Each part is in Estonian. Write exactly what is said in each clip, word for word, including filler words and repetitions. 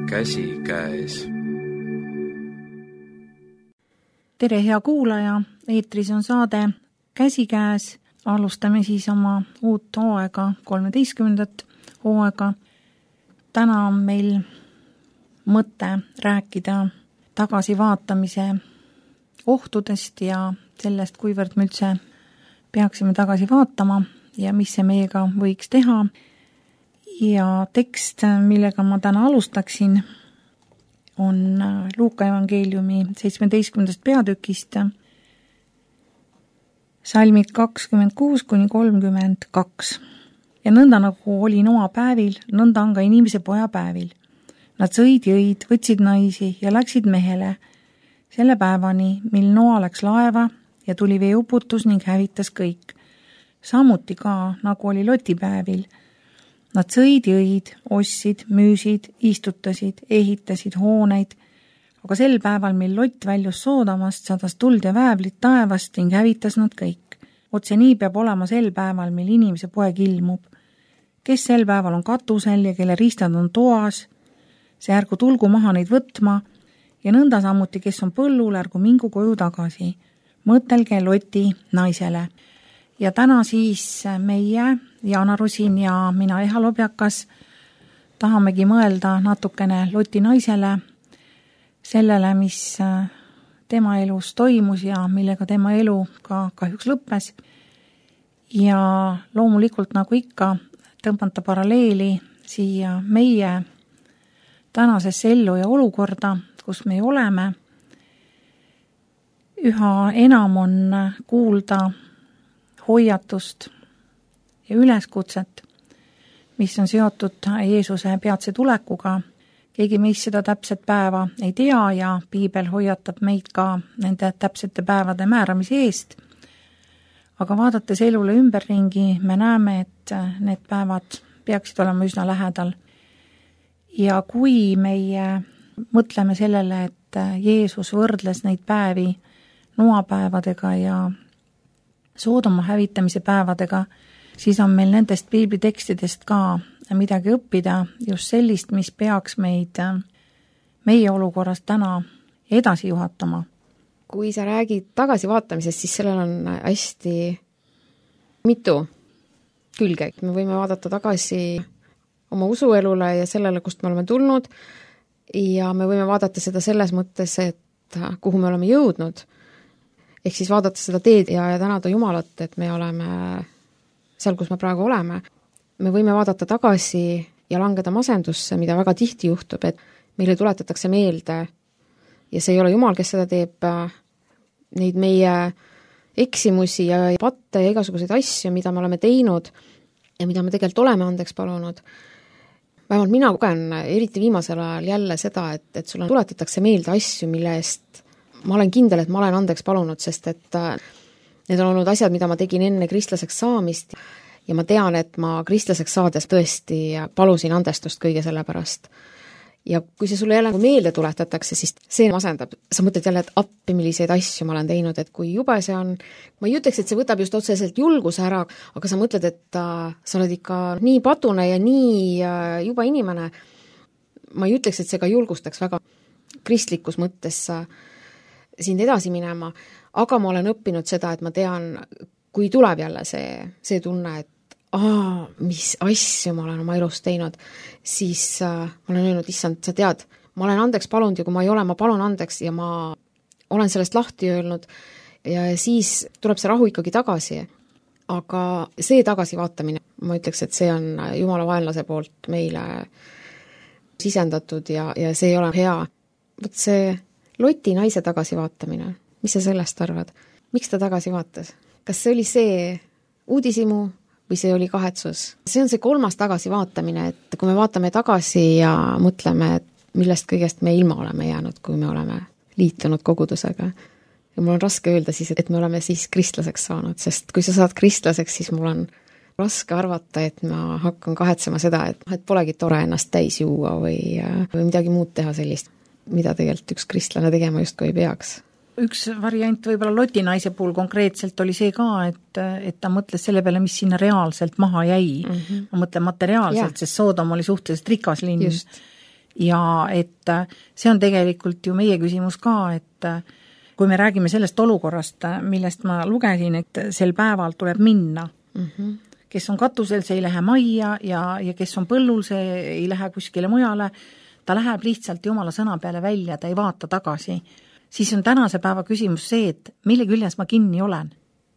käsikäes. Tere, hea kuulaja, eetris on saade Käsikäes. Alustame siis oma uut hooaega, kolmeteistkümnendat hooaega. Täna on meil mõte rääkida tagasivaatamise ohtudest ja sellest, kuivõrd me üldse peaksime tagasi vaatama ja mis see meiega võiks teha. Ja tekst, millega ma täna alustaksin, on Luuka evangeeliumi seitsmeteistkümnendast peatükist, salmid kakskümmend kuus kuni kolmkümmend kaks. Ja nõnda nagu oli Noa päevil, nõnda on ka inimese poja päevil. Nad sõid, jõid, võtsid naisi ja läksid mehele selle päevani, mil Noa läks laeva ja tuli veeuputus ning hävitas kõik. Samuti ka, nagu oli Loti päevil. Nad sõid, jõid, ostsid, müüsid, istutasid, ehitasid hooneid, aga sel päeval, mil Lott väljus Soodamast, sadas tuld ja väävlit taevast ning hävitas nad kõik. Otse nii peab olema sel päeval, mil inimese poeg ilmub. Kes sel päeval on katusel ja kelle ristad on toas, see ärgu tulgu maha neid võtma ja nõnda samuti, kes on põllul, ärgu mingu koju tagasi. Mõtelge Loti naisele. Ja täna siis meie, Jaana Rusin ja mina, Eha Lobjakas, tahamegi mõelda natukene Loti naisele, sellele, mis tema elus toimus ja millega tema elu ka kahjuks lõppes. Ja loomulikult nagu ikka tõmbanta paralleeli siia meie tänasesse ellu ja olukorda, kus me oleme. Üha enam on kuulda hoiatust ja üleskutset, mis on seotud Jeesuse peatse tulekuga. Keegi meist seda täpset päeva ei tea ja piibel hoiatab meid ka nende täpsete päevade määramise eest. Aga vaadates elule ümberringi, me näeme, et need päevad peaksid olema üsna lähedal. Ja kui meie mõtleme sellele, et Jeesus võrdles neid päevi Noa päevadega ja Soodoma hävitamise päevadega, siis on meil nendest piiblitekstidest ka midagi õppida, just sellist, mis peaks meid meie olukorrast täna edasi juhatama. Kui sa räägid tagasivaatamisest, siis sellel on hästi mitu külge. Me võime vaadata tagasi oma usuelule ja sellele, kust me oleme tulnud ja me võime vaadata seda selles mõttes, et kuhu me oleme jõudnud. Ehk siis vaadata seda teed ja, ja tänada Jumalat, et me oleme seal, kus me praegu oleme. Me võime vaadata tagasi ja langeda masendusse, mida väga tihti juhtub, et meile tuletatakse meelde ja see ei ole Jumal, kes seda teeb, neid meie eksimusi ja patte ja igasuguseid asju, mida me oleme teinud ja mida me tegelikult oleme andeks palunud. Vähemalt mina kogen eriti viimasel ajal jälle seda, et, et sulle tuletatakse meelde asju, mille eest ma olen kindel, et ma olen andeks palunud, sest et need on olnud asjad, mida ma tegin enne kristlaseks saamist ja ma tean, et ma kristlaseks saades tõesti palusin andestust kõige selle pärast. Ja kui see sulle jälle meelde tuletatakse, siis see masendab. Sa mõtled jälle, et appi, milliseid asju ma olen teinud, et kui jube see on, ma ei ütleks, et see võtab just otseselt julguse ära, aga sa mõtled, et sa oled ikka nii patune ja nii juba inimene. Ma ei ütleks, et see ka julgustaks väga kristlikus mõttes sind edasi minema, aga ma olen õppinud seda, et ma tean, kui tuleb jälle see, see tunne, et aa, mis asju ma olen oma elus teinud, siis äh, ma olen öelnud, issand, sa tead, ma olen andeks palunud ja kui ma ei ole, ma palun andeks ja ma olen sellest lahti öelnud ja siis tuleb see rahu ikkagi tagasi. Aga see tagasivaatamine, ma ütleks, et see on Jumala vaenlase poolt meile sisendatud ja, ja see ei ole hea. Võt see Loti naise tagasivaatamine, mis sa sellest arvad? Miks ta tagasi vaatas? Kas see oli see uudisimu või see oli kahetsus? See on see kolmas tagasivaatamine, et kui me vaatame tagasi ja mõtleme, et millest kõigest me ilma oleme jäänud, kui me oleme liitunud kogudusega. Ja mul on raske öelda siis, et me oleme siis kristlaseks saanud, sest kui sa saad kristlaseks, siis mul on raske arvata, et ma hakkan kahetsema seda, et, et polegi tore ennast täis juua või, või midagi muud teha sellist, mida tegelikult üks kristlane tegema justkui ei peaks. Üks variant võib-olla Loti naise puhul konkreetselt oli see ka, et, et ta mõtles selle peale, mis sinna reaalselt maha jäi. Mm-hmm. Ma mõtlen materiaalselt, yeah. Sest Soodom oli suhteliselt rikas linn. Just. ja et see on tegelikult ju meie küsimus ka, et kui me räägime sellest olukorrast, millest ma lugesin, et sel päeval tuleb minna, mm-hmm. kes on katusel, see ei lähe majja ja, ja kes on põllul, see ei lähe kuskile mujale, ta läheb lihtsalt Jumala sõna peale välja, ta ei vaata tagasi. Siis on tänase päeva küsimus see, et mille küljes ma kinni olen.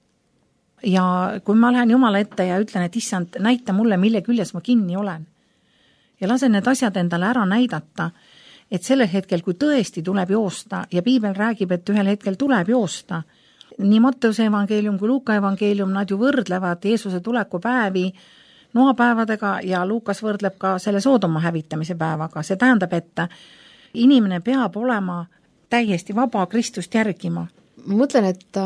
Ja kui ma lähen Jumala ette ja ütlen, et issand, näita mulle, mille küljes ma kinni olen. Ja lasen need asjad endale ära näidata, et sellel hetkel, kui tõesti tuleb joosta ja piibel räägib, et ühel hetkel tuleb joosta, nii Matteuse evangeelium kui Luuka evangeelium, nad ju võrdlevad Jeesuse tuleku päevi noapäevadega ja Luukas võrdleb ka selle Soodoma hävitamise päevaga. See tähendab, et inimene peab olema täiesti vaba Kristust järgima. Ma mõtlen, et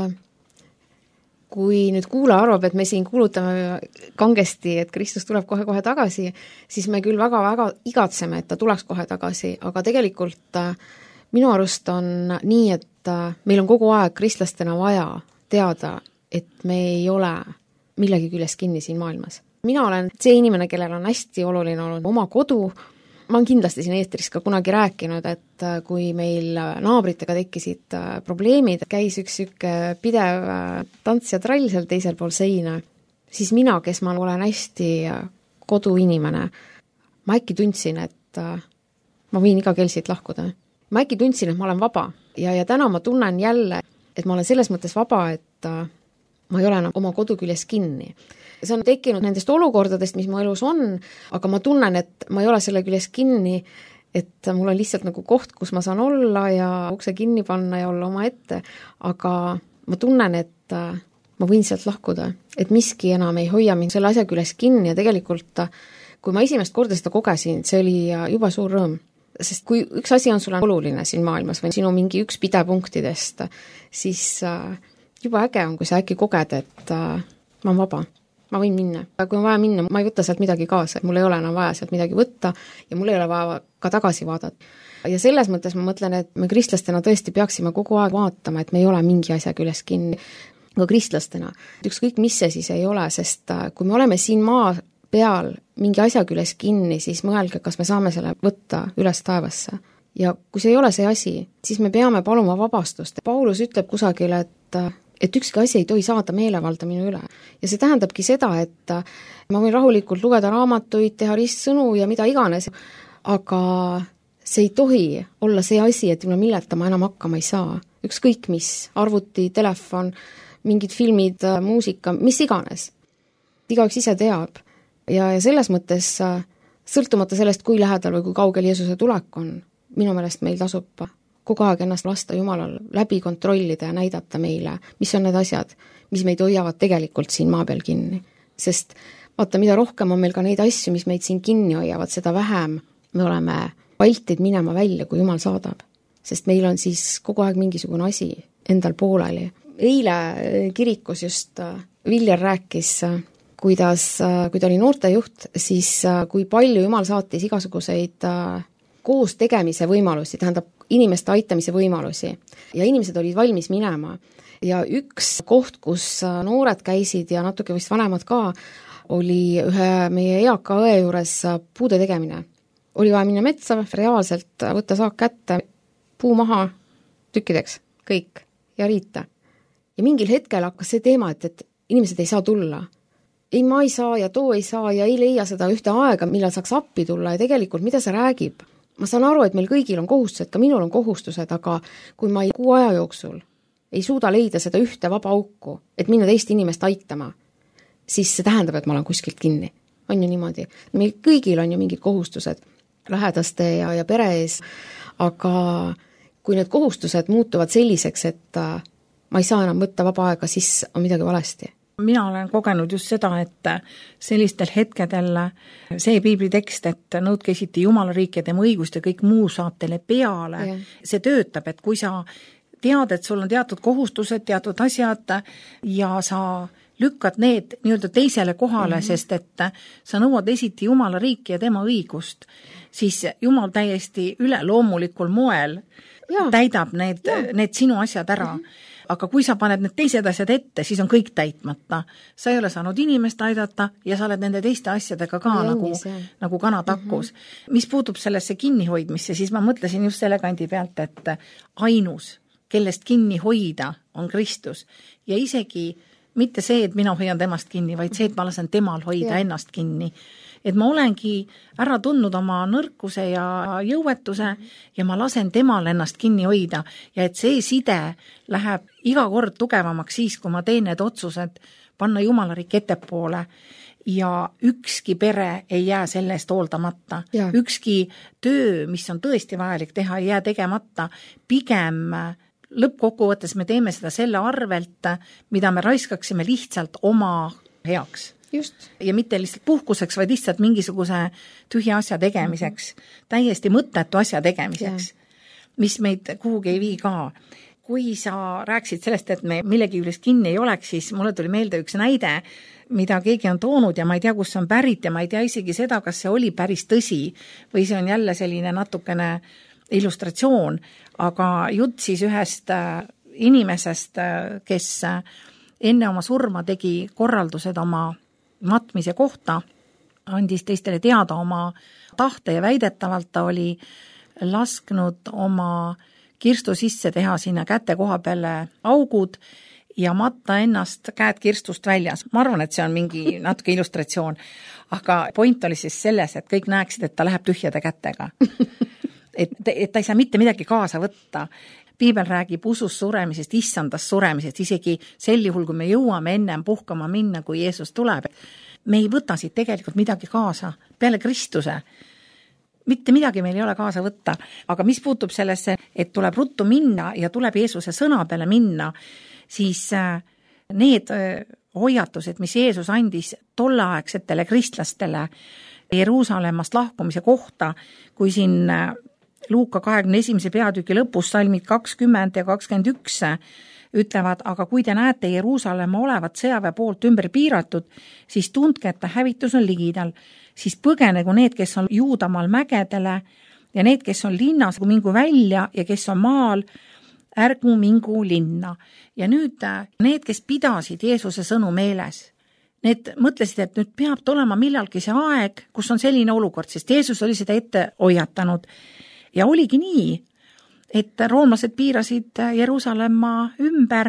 kui nüüd kuula arvab, et me siin kuulutame kangesti, et Kristus tuleb kohe-kohe tagasi, siis me küll väga-väga igatseme, et ta tuleks kohe tagasi, aga tegelikult minu arust on nii, et meil on kogu aeg kristlastena vaja teada, et me ei ole millegi küljes kinni siin maailmas. Mina olen see inimene, kellel on hästi oluline olnud oma kodu. Ma olen kindlasti siin eetris ka kunagi rääkinud, et kui meil naabritega tekkisid probleemid, käis üks üke pidev tants ja trall seal teisel pool seina, siis mina, kes ma olen hästi koduinimene, ma äkki tundsin, et ma võin iga kell siit lahkuda. Ma äkki tundsin, et ma olen vaba ja, ja täna ma tunnen jälle, et ma olen selles mõttes vaba, et ma ei ole enam oma kodu küljes kinni. See on tekkinud nendest olukordadest, mis mu elus on, aga ma tunnen, et ma ei ole selle küljes kinni, et mul on lihtsalt nagu koht, kus ma saan olla ja ukse kinni panna ja olla oma ette, aga ma tunnen, et ma võin sealt lahkuda, et miski enam ei hoia mind selle asja küljes kinni ja tegelikult, kui ma esimest korda seda kogesin, see oli juba suur rõõm. Sest kui üks asi on sulle oluline siin maailmas või sinu mingi üks pidepunktidest, siis juba äge on, kui sa äkki koged, et ma olen vaba. Ma võin minna. Kui on vaja minna, ma ei võta sealt midagi kaasa, mul ei ole enam vaja sealt midagi võtta ja mul ei ole vaja ka tagasi vaadata. Ja selles mõttes ma mõtlen, et me kristlastena tõesti peaksime kogu aeg vaatama, et me ei ole mingi asja küljes kinni. Ka kristlastena. Ükskõik mis see siis ei ole, sest kui me oleme siin maa peal mingi asja küljes kinni, siis mõelge, kas me saame selle võtta üles taevasse. Ja kui see ei ole see asi, siis me peame paluma vabastust. Paulus ütleb kusagil, et et ükski asi ei tohi saada meelevalda minu üle. Ja see tähendabki seda, et ma võin rahulikult lugeda raamatuid, teha ristsõnu ja mida iganes, aga see ei tohi olla see asi, et milleta ma enam hakkama ei saa. Ükskõik mis, arvuti, telefon, mingid filmid, muusika, mis iganes. Igaüks ise teab. Ja, ja selles mõttes, sõltumata sellest, kui lähedal või kui kaugel Jeesuse tulek on, minu meelest meil tasub kogu aeg ennast lasta Jumalal läbi kontrollida ja näidata meile, mis on need asjad, mis meid hoiavad tegelikult siin maa peal kinni. Sest vaata, mida rohkem on meil ka neid asju, mis meid siin kinni hoiavad, seda vähem me oleme valtid minema välja, kui Jumal saadab. Sest meil on siis kogu aeg mingisugune asi endal pooleli. Eile kirikus just Viljar rääkis, kuidas, kui ta oli noortejuht, siis kui palju Jumal saatis igasuguseid koos tegemise võimalusi, tähendab inimeste aitamise võimalusi ja inimesed olid valmis minema. Ja üks koht, kus noored käisid ja natuke vist vanemad ka, oli ühe meie eaka õe juures puude tegemine. Oli vaja minna metsa, reaalselt võtta saak kätte, puu maha tükkideks, kõik ja riita. Ja mingil hetkel hakkas see teema, et, et inimesed ei saa tulla. Ei, ma ei saa ja too ei saa ja ei leia seda ühte aega, millal saaks appi tulla ja tegelikult mida see räägib. Ma saan aru, et meil kõigil on kohustused, ka minul on kohustused, aga kui ma ei kuu aja jooksul ei suuda leida seda ühte vaba auku, et minna teist inimest aitama, siis see tähendab, et ma olen kuskilt kinni. On ju niimoodi. Meil kõigil on ju mingid kohustused lähedaste ja, ja pere ees, aga kui need kohustused muutuvad selliseks, et ma ei saa enam võtta vaba aega, siis on midagi valesti. Mina olen kogenud just seda, et sellistel hetkedel see piiblitekst, et nõudke esiti Jumala riiki ja tema õigust ja kõik muu saab teile peale, yeah. See töötab, et kui sa tead, et sul on teatud kohustused, teatud asjad ja sa lükkad need nii-öelda teisele kohale, mm-hmm. sest et sa nõuad esiti Jumala riiki ja tema õigust, siis Jumal täiesti üleloomulikul moel ja. täidab need, need sinu asjad ära. Mm-hmm. aga kui sa paned need teised asjad ette, siis on kõik täitmata. Sa ei ole saanud inimest aidata ja sa oled nende teiste asjadega ka ja nagu, nagu kana takkus. Mm-hmm. Mis puutub sellesse kinnihoidmisse, siis ma mõtlesin just selle kandi pealt, et ainus, kellest kinni hoida, on Kristus. Ja isegi mitte see, et mina hoian temast kinni, vaid see, et ma lasen temal hoida ja. ennast kinni. Et ma olengi ära tundnud oma nõrkuse ja jõuetuse ja ma lasen temal ennast kinni hoida ja et see side läheb iga kord tugevamaks siis, kui ma teen need otsused panna Jumalarik ettepoole ja ükski pere ei jää selle eest hooldamata. Ja. Ükski töö, mis on tõesti vajalik teha, ei jää tegemata. Pigem lõppkokkuvõttes me teeme seda selle arvelt, mida me raiskaksime lihtsalt oma heaks. Just. Ja mitte lihtsalt puhkuseks, vaid lihtsalt mingisuguse tühja asja tegemiseks, mm-hmm. täiesti mõttetu asja tegemiseks, yeah. mis meid kuhugi ei vii ka. Kui sa rääksid sellest, et me millegi üles kinni ei oleks, siis mulle tuli meelde üks näide, mida keegi on toonud ja ma ei tea, kus on pärit ja ma ei tea isegi seda, kas see oli päris tõsi või see on jälle selline natukene illustratsioon, aga jutt siis ühest inimesest, kes enne oma surma tegi korraldused oma matmise kohta, andis teistele teada oma tahte ja väidetavalt ta oli lasknud oma kirstu sisse teha sinna käte koha peale augud ja matta ennast käed kirstust väljas. Ma arvan, et see on mingi natuke illustratsioon, aga point oli siis selles, et kõik näeksid, et ta läheb tühjade kätega. Et, et ta ei saa mitte midagi kaasa võtta. Piibel räägib usus suremisest, issandast suremisest, isegi sel juhul, kui me jõuame ennem puhkama minna, kui Jeesus tuleb. Me ei võta siit tegelikult midagi kaasa, peale Kristuse. Mitte midagi meil ei ole kaasa võtta, aga mis puutub sellesse, et tuleb ruttu minna ja tuleb Jeesuse sõna peale minna, siis need hoiatused, mis Jeesus andis tolleaegsetele kristlastele Jeruusalemmast lahkumise kohta, kui siin Luuka kahekümne esimese peatüki lõpus salmid kakskümmend ja kakskümmend üks ütlevad, aga kui te näete Jeruusalemma olevat sõjaväe poolt ümber piiratud, siis tundke, et hävitus on ligidal, siis põgenegu need, kes on Juudamaal mägedele ja need, kes on linnas, mingu välja ja kes on maal, ärgu mingu linna. Ja nüüd need, kes pidasid Jeesuse sõnu meeles, need mõtlesid, et nüüd peab olema millalgi see aeg, kus on selline olukord, sest Jeesus oli seda ette hoiatanud. Ja oligi nii, et roomlased piirasid Jeruusalemma ümber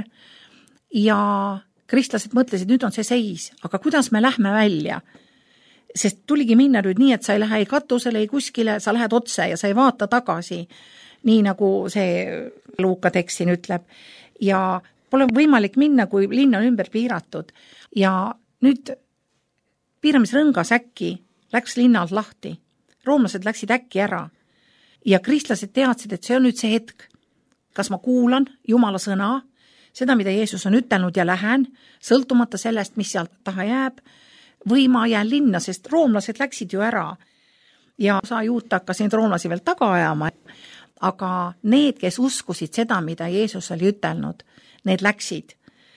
ja kristlased mõtlesid, nüüd on see seis, aga kuidas me lähme välja? Sest tuligi minna nüüd nii, et sa ei lähe ei katusele, ei kuskile, sa lähed otse ja sa ei vaata tagasi, nii nagu see Luuka tekst siin ütleb. Ja pole võimalik minna, kui linn on ümber piiratud. Ja nüüd piiramisrõngas äkki läks linnalt lahti. Roomlased läksid äkki ära. Ja kristlased teadsid, et see on nüüd see hetk, kas ma kuulan Jumala sõna, seda, mida Jeesus on ütelnud ja lähen, sõltumata sellest, mis sealt taha jääb, või ma jään linna, sest roomlased läksid ju ära. Ja sa juuta hakkas neid roomlasi veel taga ajama, aga need, kes uskusid seda, mida Jeesus oli ütelnud, need läksid.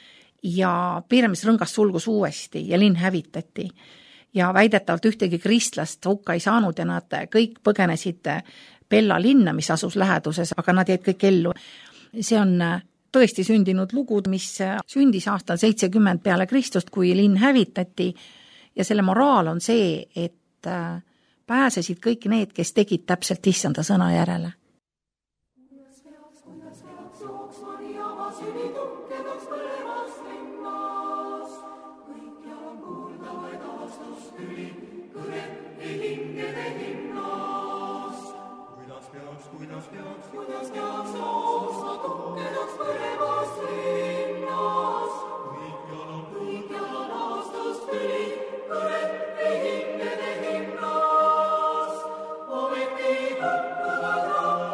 Ja piiramisrõngas sulgus uuesti ja linn hävitati. Ja väidetavalt ühtegi kristlast hukka ei saanud ja nad kõik põgenesid Pella linna, mis asus läheduses, aga nad jäid kõik ellu. See on tõesti sündinud lugu, mis sündis aastal seitsekümmend peale Kristust, kui linn hävitati ja selle moraal on see, et pääsesid kõik need, kes tegid täpselt issanda sõna järele. Oh,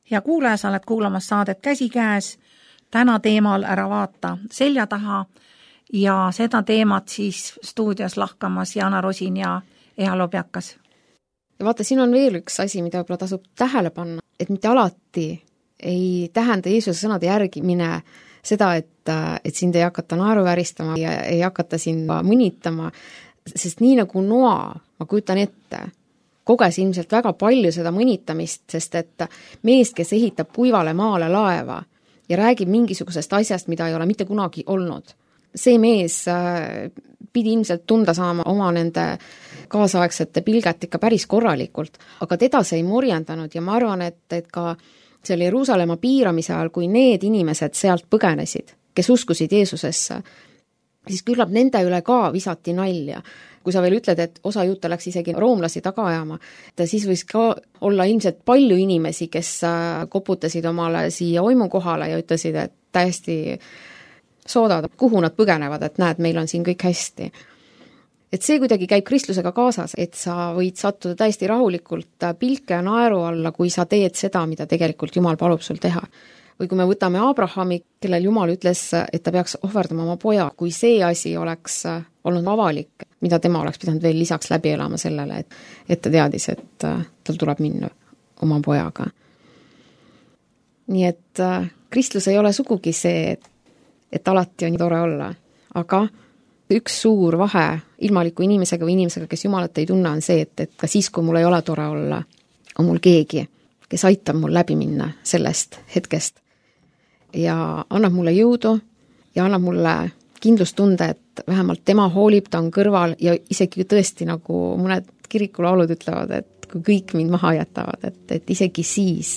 hea kuulaja, sa oled kuulamas saadet Käsikäes, täna teemal Ära vaata selja taha ja seda teemat siis stuudios lahkamas Jana Rosin ja Eha Lobjakas. Ja vaata, siin on veel üks asi, mida võib-olla tasub tähele panna, et mitte alati ei tähenda Jeesuse sõnade järgimine seda, et, et sind ei hakata naeruvääristama ja ei hakata sind mõnitama, sest nii nagu Noa, ma kujutan ette, koges ilmselt väga palju seda mõnitamist, sest et mees, kes ehitab kuivale maale laeva ja räägib mingisugusest asjast, mida ei ole mitte kunagi olnud. See mees pidi ilmselt tunda saama oma nende kaasaegsete pilget ikka päris korralikult, aga teda see ei morjendanud ja ma arvan, et, et ka selle Jeruusalemma piiramise ajal, kui need inimesed sealt põgenesid, kes uskusid Jeesusesse, siis küllap nende üle ka visati nalja. Kui sa veel ütled, et osa juute läks isegi roomlasi taga ajama, siis võis ka olla ilmselt palju inimesi, kes koputasid omale siia oimu kohale ja ütlesid, et täiesti soodad, kuhu nad põgenevad, et näed, meil on siin kõik hästi. Et see kuidagi käib kristlusega kaasas, et sa võid sattuda täiesti rahulikult pilke ja naeru alla, kui sa teed seda, mida tegelikult Jumal palub sul teha. Või kui me võtame Abrahami, kellel Jumal ütles, et ta peaks ohverdama oma poja, kui see asi oleks olnud avalik, mida tema oleks pidanud veel lisaks läbi elama sellele, et, et ta teadis, et tal tuleb minna oma pojaga. Nii et kristlus ei ole sugugi see, et, et alati on tore olla, aga üks suur vahe ilmaliku inimesega või inimesega, kes Jumalat ei tunne, on see, et, et ka siis, kui mul ei ole tore olla, on mul keegi, kes aitab mul läbi minna sellest hetkest ja annab mulle jõudu ja annab mulle kindlustunde, et vähemalt tema hoolib, ta on kõrval ja isegi tõesti nagu mõned kirikulaulud ütlevad, et kui kõik mind maha jätavad, et, et isegi siis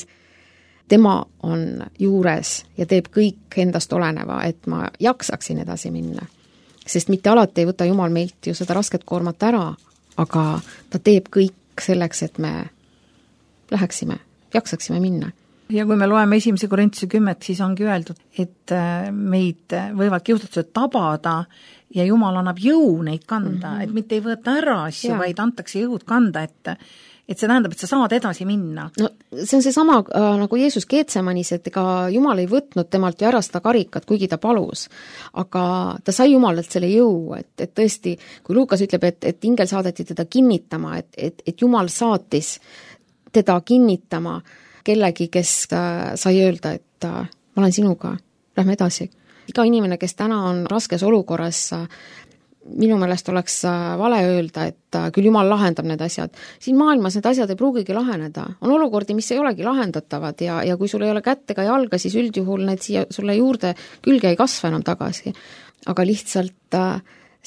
tema on juures ja teeb kõik endast oleneva, et ma jaksaksin edasi minna. Sest mitte alati ei võta Jumal meilt ju seda rasket koormat ära, aga ta teeb kõik selleks, et me läheksime, jaksaksime minna. Ja kui me loeme esimese Korintuse kümmet, siis ongi öeldud, et meid võivad kiusatused tabada ja Jumal annab jõu neid kanda, mm-hmm. et mitte ei võeta ära asju, ja. Vaid antakse jõud kanda, et, et see tähendab, et sa saad edasi minna. No see on see sama äh, nagu Jeesus Keetsemanis, et ega Jumal ei võtnud temalt ju ära seda karikat, kuigi ta palus, aga ta sai Jumalalt selle jõu, et, et tõesti, kui Luukas ütleb, et, et ingel saadeti teda kinnitama, et, et, et Jumal saatis teda kinnitama kellegi, kes äh, sai öelda, et äh, ma olen sinuga, lähme edasi. Iga inimene, kes täna on raskes olukorras, äh, minu meelest oleks äh, vale öelda, et äh, küll Jumal lahendab need asjad. Siin maailmas need asjad ei pruugigi laheneda. On olukordi, mis ei olegi lahendatavad ja, ja kui sul ei ole kätt ega jalga, siis üldjuhul need siia sulle juurde külge ei kasva enam tagasi. Aga lihtsalt äh,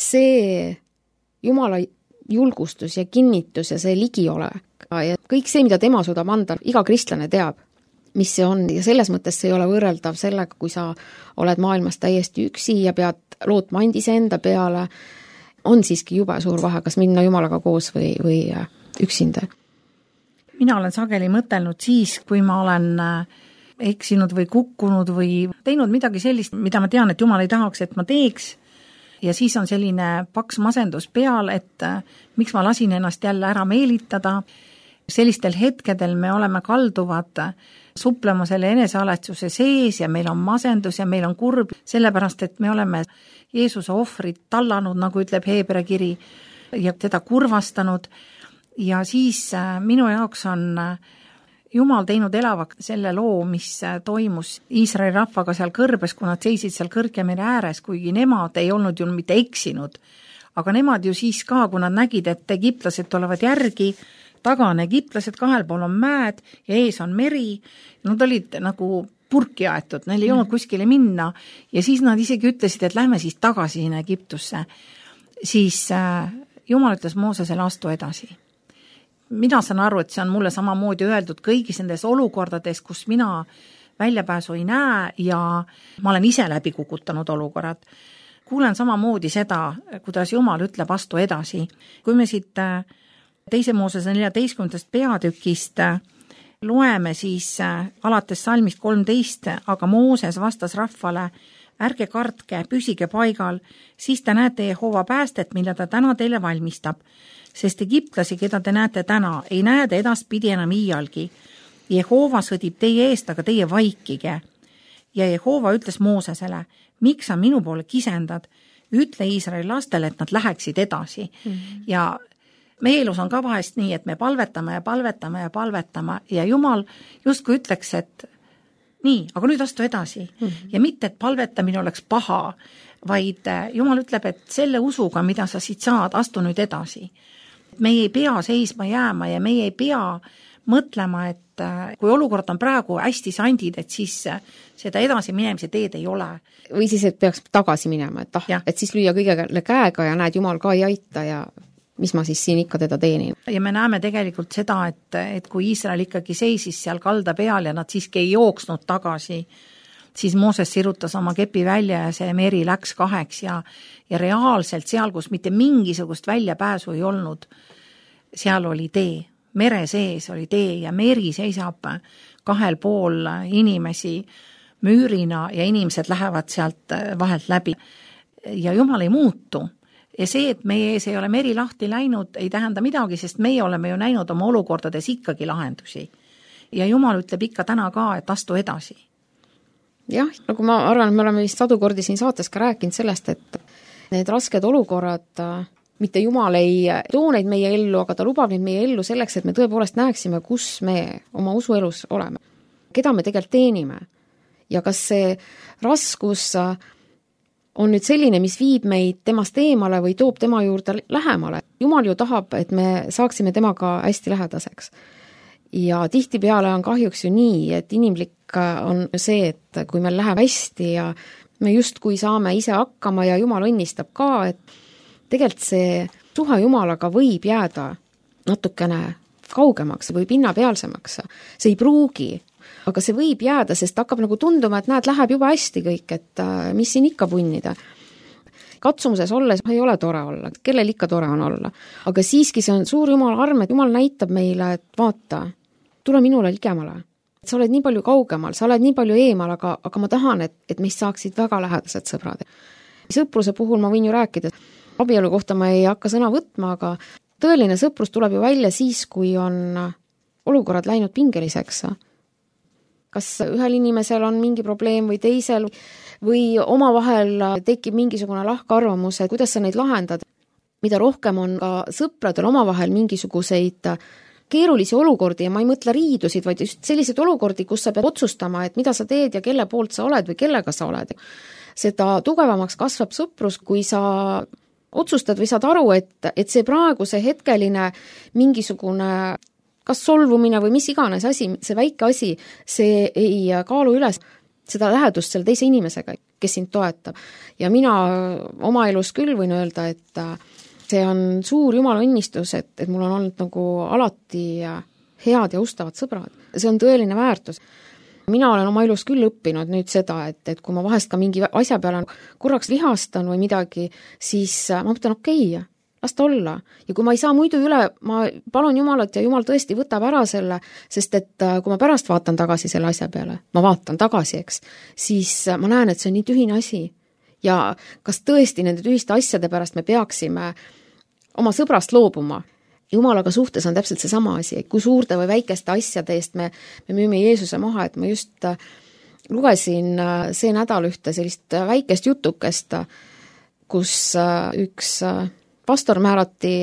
see Jumala julgustus ja kinnitus ja see ligiolek ja kõik see, mida tema suudab anda, iga kristlane teab, mis see on ja selles mõttes see ei ole võrreldav sellega, kui sa oled maailmas täiesti üksi ja pead lootma ainult iseenda peale, on siiski jube suur vahe, kas minna Jumalaga koos või, või üksinda. Mina olen sageli mõtelnud siis, kui ma olen eksinud või kukkunud või teinud midagi sellist, mida ma tean, et Jumal ei tahaks, et ma teeks, ja siis on selline paks masendus peal, et miks ma lasin ennast jälle ära meelitada. Sellistel hetkedel me oleme kalduvad suplema selle enesealetsuse sees ja meil on masendus ja meil on kurb, sellepärast et me oleme Jeesuse ohvrit tallanud, nagu ütleb Heebrea kiri, ja teda kurvastanud. Ja siis minu jaoks on Jumal teinud elavaks selle loo, mis toimus Iisraeli rahvaga seal kõrbes, kui nad seisid seal Kõrgemere ääres, kuigi nemad ei olnud ju mitte eksinud. Aga nemad ju siis ka, kui nad nägid, et egiptlased tulevad järgi, taga on egiptlased, kahel pool on mäed ja ees on meri, nad olid nagu purki aetud, neil ei olnud kuskile minna ja siis nad isegi ütlesid, et lähme siis tagasi sinna Egiptusse. Siis Jumal ütles Moosesele, astu edasi. Mina saan aru, et see on mulle samamoodi öeldud kõigis nendes olukordades, kus mina väljapääsu ei näe ja ma olen ise läbi kukutanud olukorrad. Kuulen samamoodi seda, kuidas Jumal ütleb, astu edasi. Kui me siit teise Moosese neljateistkümnendast peatükist loeme, siis alates salmist kolmteist, aga Mooses vastas rahvale, ärge kartke, püsige paigal, siis te näete Jehova päästet, mille ta täna teile valmistab. Sest egiptlasi, keda te näete täna, ei näe te edaspidi enam iialgi. Jehova sõdib teie eest, aga teie vaikige. Ja Jehova ütles Moosesele, miks sa minu poole kisendad, ütle Iisraeli lastele, et nad läheksid edasi. Mm-hmm. Ja meie elus on ka vahest nii, et me palvetame ja palvetame ja palvetame ja Jumal justkui ütleks, et nii, aga nüüd astu edasi. Mm-hmm. Ja mitte, et palvetamine oleks paha, vaid Jumal ütleb, et selle usuga, mida sa siit saad, astu nüüd edasi. Meie ei pea seisma jääma ja meie ei pea mõtlema, et kui olukord on praegu hästi sandid, et siis seda edasi minemise teed ei ole. Või siis, et peaks tagasi minema, et, ah, et siis lüüa kõigele käega ja näed, Jumal ka ei aita ja mis ma siis siin ikka teda teenin. Ja me näeme tegelikult seda, et, et kui Iisrael ikkagi seisis seal kalda peal ja nad siiski ei jooksnud tagasi, siis Mooses sirutas oma kepi välja ja see meri läks kaheks ja, ja reaalselt seal, kus mitte mingisugust väljapääsu ei olnud, seal oli tee. Mere sees oli tee ja meri seisab kahel pool inimesi müürina ja inimesed lähevad sealt vahelt läbi. Ja Jumal ei muutu. Ja see, et meie ees ei ole meri lahti läinud, ei tähenda midagi, sest meie oleme ju näinud oma olukordades ikkagi lahendusi. Ja Jumal ütleb ikka täna ka, et astu edasi. Jah, nagu ma arvan, et me oleme vist sadu kordi siin saates ka rääkinud sellest, et need rasked olukorrad mitte Jumal ei too neid meie ellu, aga ta lubab neid meie ellu selleks, et me tõepoolest näeksime, kus me oma usuelus oleme. Keda me tegelikult teenime. Ja kas see raskus on nüüd selline, mis viib meid temast eemale või toob tema juurde lähemale. Jumal ju tahab, et me saaksime temaga hästi lähedaseks. Ja tihtipeale on kahjuks ju nii, et inimlik on see, et kui meil läheb hästi ja me justkui saame ise hakkama ja Jumal õnnistab ka, et tegelikult see suhe Jumalaga võib jääda natukene kaugemaks või pinnapealsemaks. See ei pruugi, aga see võib jääda, sest hakkab nagu tunduma, et näed, läheb juba hästi kõik, et mis siin ikka punnida. Katsumuses olles ei ole tore olla, kellel ikka tore on olla. Aga siiski see on suur Jumala arm, et Jumal näitab meile, et vaata, tule minule ligemale. Sa oled nii palju kaugemal, sa oled nii palju eemal, aga, aga ma tahan, et, et meist saaksid väga lähedased sõbrad. Sõpruse puhul ma võin ju rääkida, abielu kohta ma ei hakka sõna võtma, aga tõeline sõprus tuleb ju välja siis, kui on olukorrad läinud pingeliseks. Kas ühel inimesel on mingi probleem või teisel või omavahel tekib mingisugune lahkarvamus, et kuidas sa neid lahendad. Mida rohkem on ka sõpradel omavahel mingisuguseid keerulisi olukordi ja ma ei mõtle riidusid, vaid just selliseid olukordi, kus sa pead otsustama, et mida sa teed ja kelle poolt sa oled või kellega sa oled. Seda tugevamaks kasvab sõprus, kui sa otsustad või saad aru, et, et see praeguse hetkeline mingisugune kas solvumine või mis iganes asi, see väike asi, see ei kaalu üles seda lähedust selle teise inimesega, kes sind toetab. Ja mina oma elus küll võin öelda, et see on suur Jumala õnnistus, et, et mul on olnud nagu alati head ja ustavad sõbrad. See on tõeline väärtus. Mina olen oma elus küll õppinud nüüd seda, et, et kui ma vahest ka mingi asja peale korraks vihastan või midagi, siis ma mõtlen, okei, okay, las ta olla. Ja kui ma ei saa muidu üle, ma palun Jumalat ja Jumal tõesti võtab ära selle, sest et kui ma pärast vaatan tagasi selle asja peale, ma vaatan tagasi, eks, siis ma näen, et see on nii tühine asi. Ja kas tõesti nende tühiste asjade pärast me peaksime oma sõbrast loobuma? Jumalaga suhtes on täpselt see sama asi, kui suurte või väikeste asjade eest me, me müüme Jeesuse maha, et ma just lugesin see nädal ühte sellist väikest jutukest, kus üks pastor määrati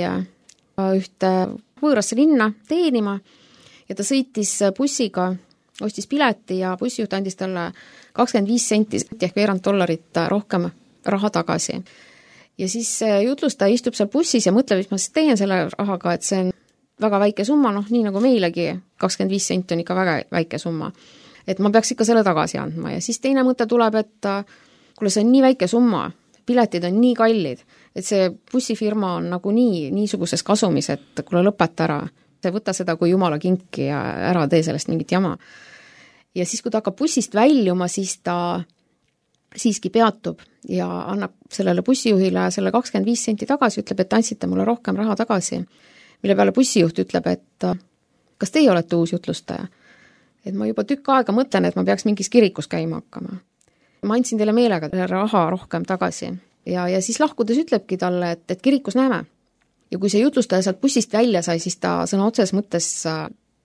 ühte võõrasse linna teenima ja ta sõitis bussiga, ostis pileti ja bussijuht andis talle kakskümmend viis senti ehk veerand dollarit rohkem raha tagasi. Ja siis jutlustaja istub seal bussis ja mõtleb, mis ma siis teen selle rahaga, et see on väga väike summa, noh nii nagu meilegi kakskümmend viis senti on ikka väga väike summa. Et ma peaks ikka selle tagasi andma ja siis teine mõte tuleb, et kuule, see on nii väike summa, piletid on nii kallid, et see bussifirma on nagu nii, niisuguses kasumis, et kuule lõpeta ära. See võta seda kui Jumala kinki ja ära tee sellest mingit jama. Ja siis, kui ta hakkab bussist väljuma, siis ta siiski peatub ja annab sellele bussijuhile selle kakskümmend viis senti tagasi, ütleb, et andsite mulle rohkem raha tagasi, mille peale bussijuht ütleb, et kas teie olete uus jutlustaja? Et ma juba tükk aega mõtlen, et ma peaks mingis kirikus käima hakkama. Ma andsin teile meelega raha rohkem tagasi ja, ja siis lahkudes ütlebki talle, et, et kirikus näeme. Ja kui see jutlustaja sealt bussist välja sai, siis ta sõna otses mõttes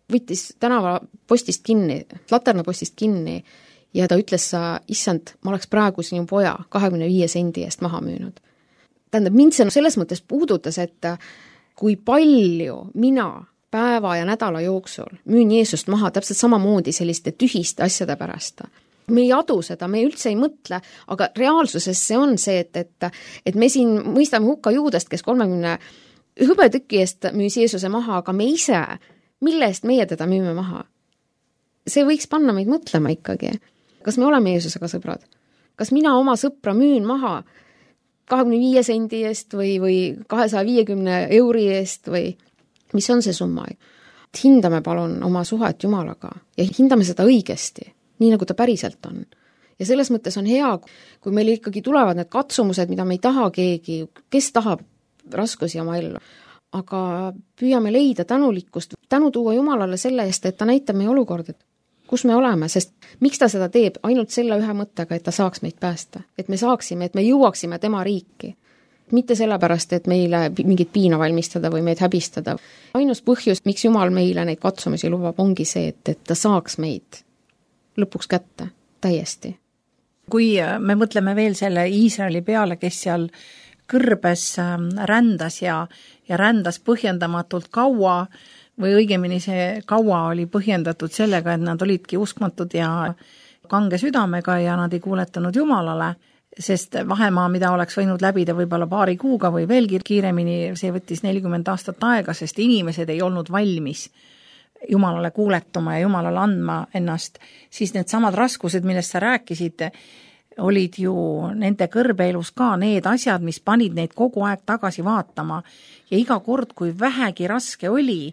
võttis tänava postist kinni, Laterna postist kinni ja ta ütles, issand, ma oleks praegu sinu poja kahekümne viie sendi eest maha müünud. Tähendab, mind see selles mõttes puudutas, et kui palju mina päeva ja nädala jooksul müün Jeesust maha täpselt samamoodi selliste tühiste asjade pärast. Me ei adu seda, me üldse ei mõtle, aga reaalsuses see on see, et, et, et me siin mõistame hukka Juudast, kes kolmekümne hõbetüki eest müüs Jeesuse maha, aga me ise, mille eest meie teda müüme maha? See võiks panna meid mõtlema ikkagi. Kas me oleme Jeesusega sõbrad? Kas mina oma sõpra müün maha kahekümne viie sendi eest või, või kahesaja viiekümne euri eest või mis on see summa? Hindame palun oma suhet Jumalaga ja hindame seda õigesti, nii nagu ta päriselt on. Ja selles mõttes on hea, kui meil ikkagi tulevad need katsumused, mida me ei taha keegi, kes tahab raskusi oma ellu. Aga püüame leida tänulikkust, tänu tuua Jumalale selle eest, et ta näitab meie olukorda, kus me oleme, sest miks ta seda teeb? Ainult selle ühe mõttega, et ta saaks meid päästa. Et me saaksime, et me jõuaksime tema riiki. Mitte sellepärast, et meile mingit piina valmistada või meid häbistada. Ainus põhjus, miks Jumal meile neid katsumusi lubab, ongi see, et, et ta saaks meid lõpuks kätte täiesti. Kui me mõtleme veel selle Iisraeli peale, kes seal kõrbes rändas ja, ja rändas põhjendamatult kaua, või õigemini see kaua oli põhjendatud sellega, et nad olidki uskmatud ja kange südamega ja nad ei kuuletanud Jumalale, sest vahemaa, mida oleks võinud läbida võib-olla paari kuuga või veelgi kiiremini, see võttis nelikümmend aastat aega, sest inimesed ei olnud valmis Jumalale kuuletuma ja Jumalale andma ennast, siis need samad raskused, millest sa rääkisid, olid ju nende kõrbeelus ka need asjad, mis panid neid kogu aeg tagasi vaatama. Ja iga kord, kui vähegi raske oli,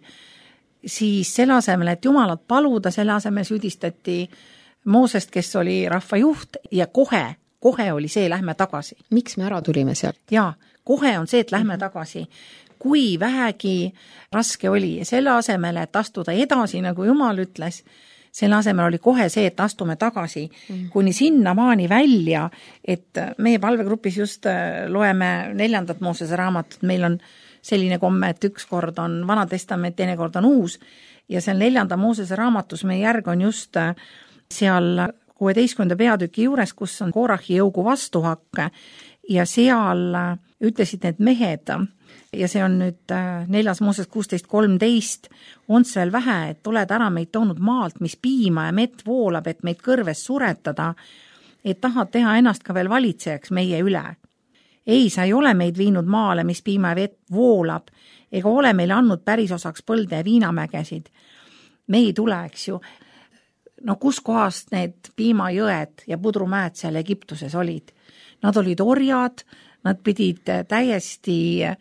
siis selle asemel, et Jumalat paluda, selle asemel süüdistati Moosest, kes oli rahvajuht ja kohe, kohe oli see, lähme tagasi. Miks me ära tulime sealt? Jaa, kohe on see, et lähme tagasi. Kui vähegi raske oli ja selle asemel, et astuda edasi, nagu Jumal ütles, selle asemel oli kohe see, et astume tagasi, mm. kuni sinna maani välja, et meie palvegrupis just loeme neljandat Moosese raamatut, meil on selline komme, et üks kord on Vana Testament, teine kord on uus ja seal neljanda Moosese raamatus meie järg on just seal kuueteistkümnenda peatüki juures, kus on Korahi jõugu vastuhakk ja seal ütlesid need mehed ja see on nüüd neljas Mooses kuusteist kolmteist, on see veel vähe, et oled ära meid toonud maalt, mis piima ja mett voolab, et meid kõrves suretada, et tahad teha ennast ka veel valitsejaks meie üle. Ei, sa ei ole meid viinud maale, mis piima ja vett voolab, ega ole meile andnud päris osaks põlde ja viinamägesid. Me ei tule, eks ju. No kus kohast need piimajõed ja pudrumäed seal Egiptuses olid? Nad olid orjad, nad pidid täiesti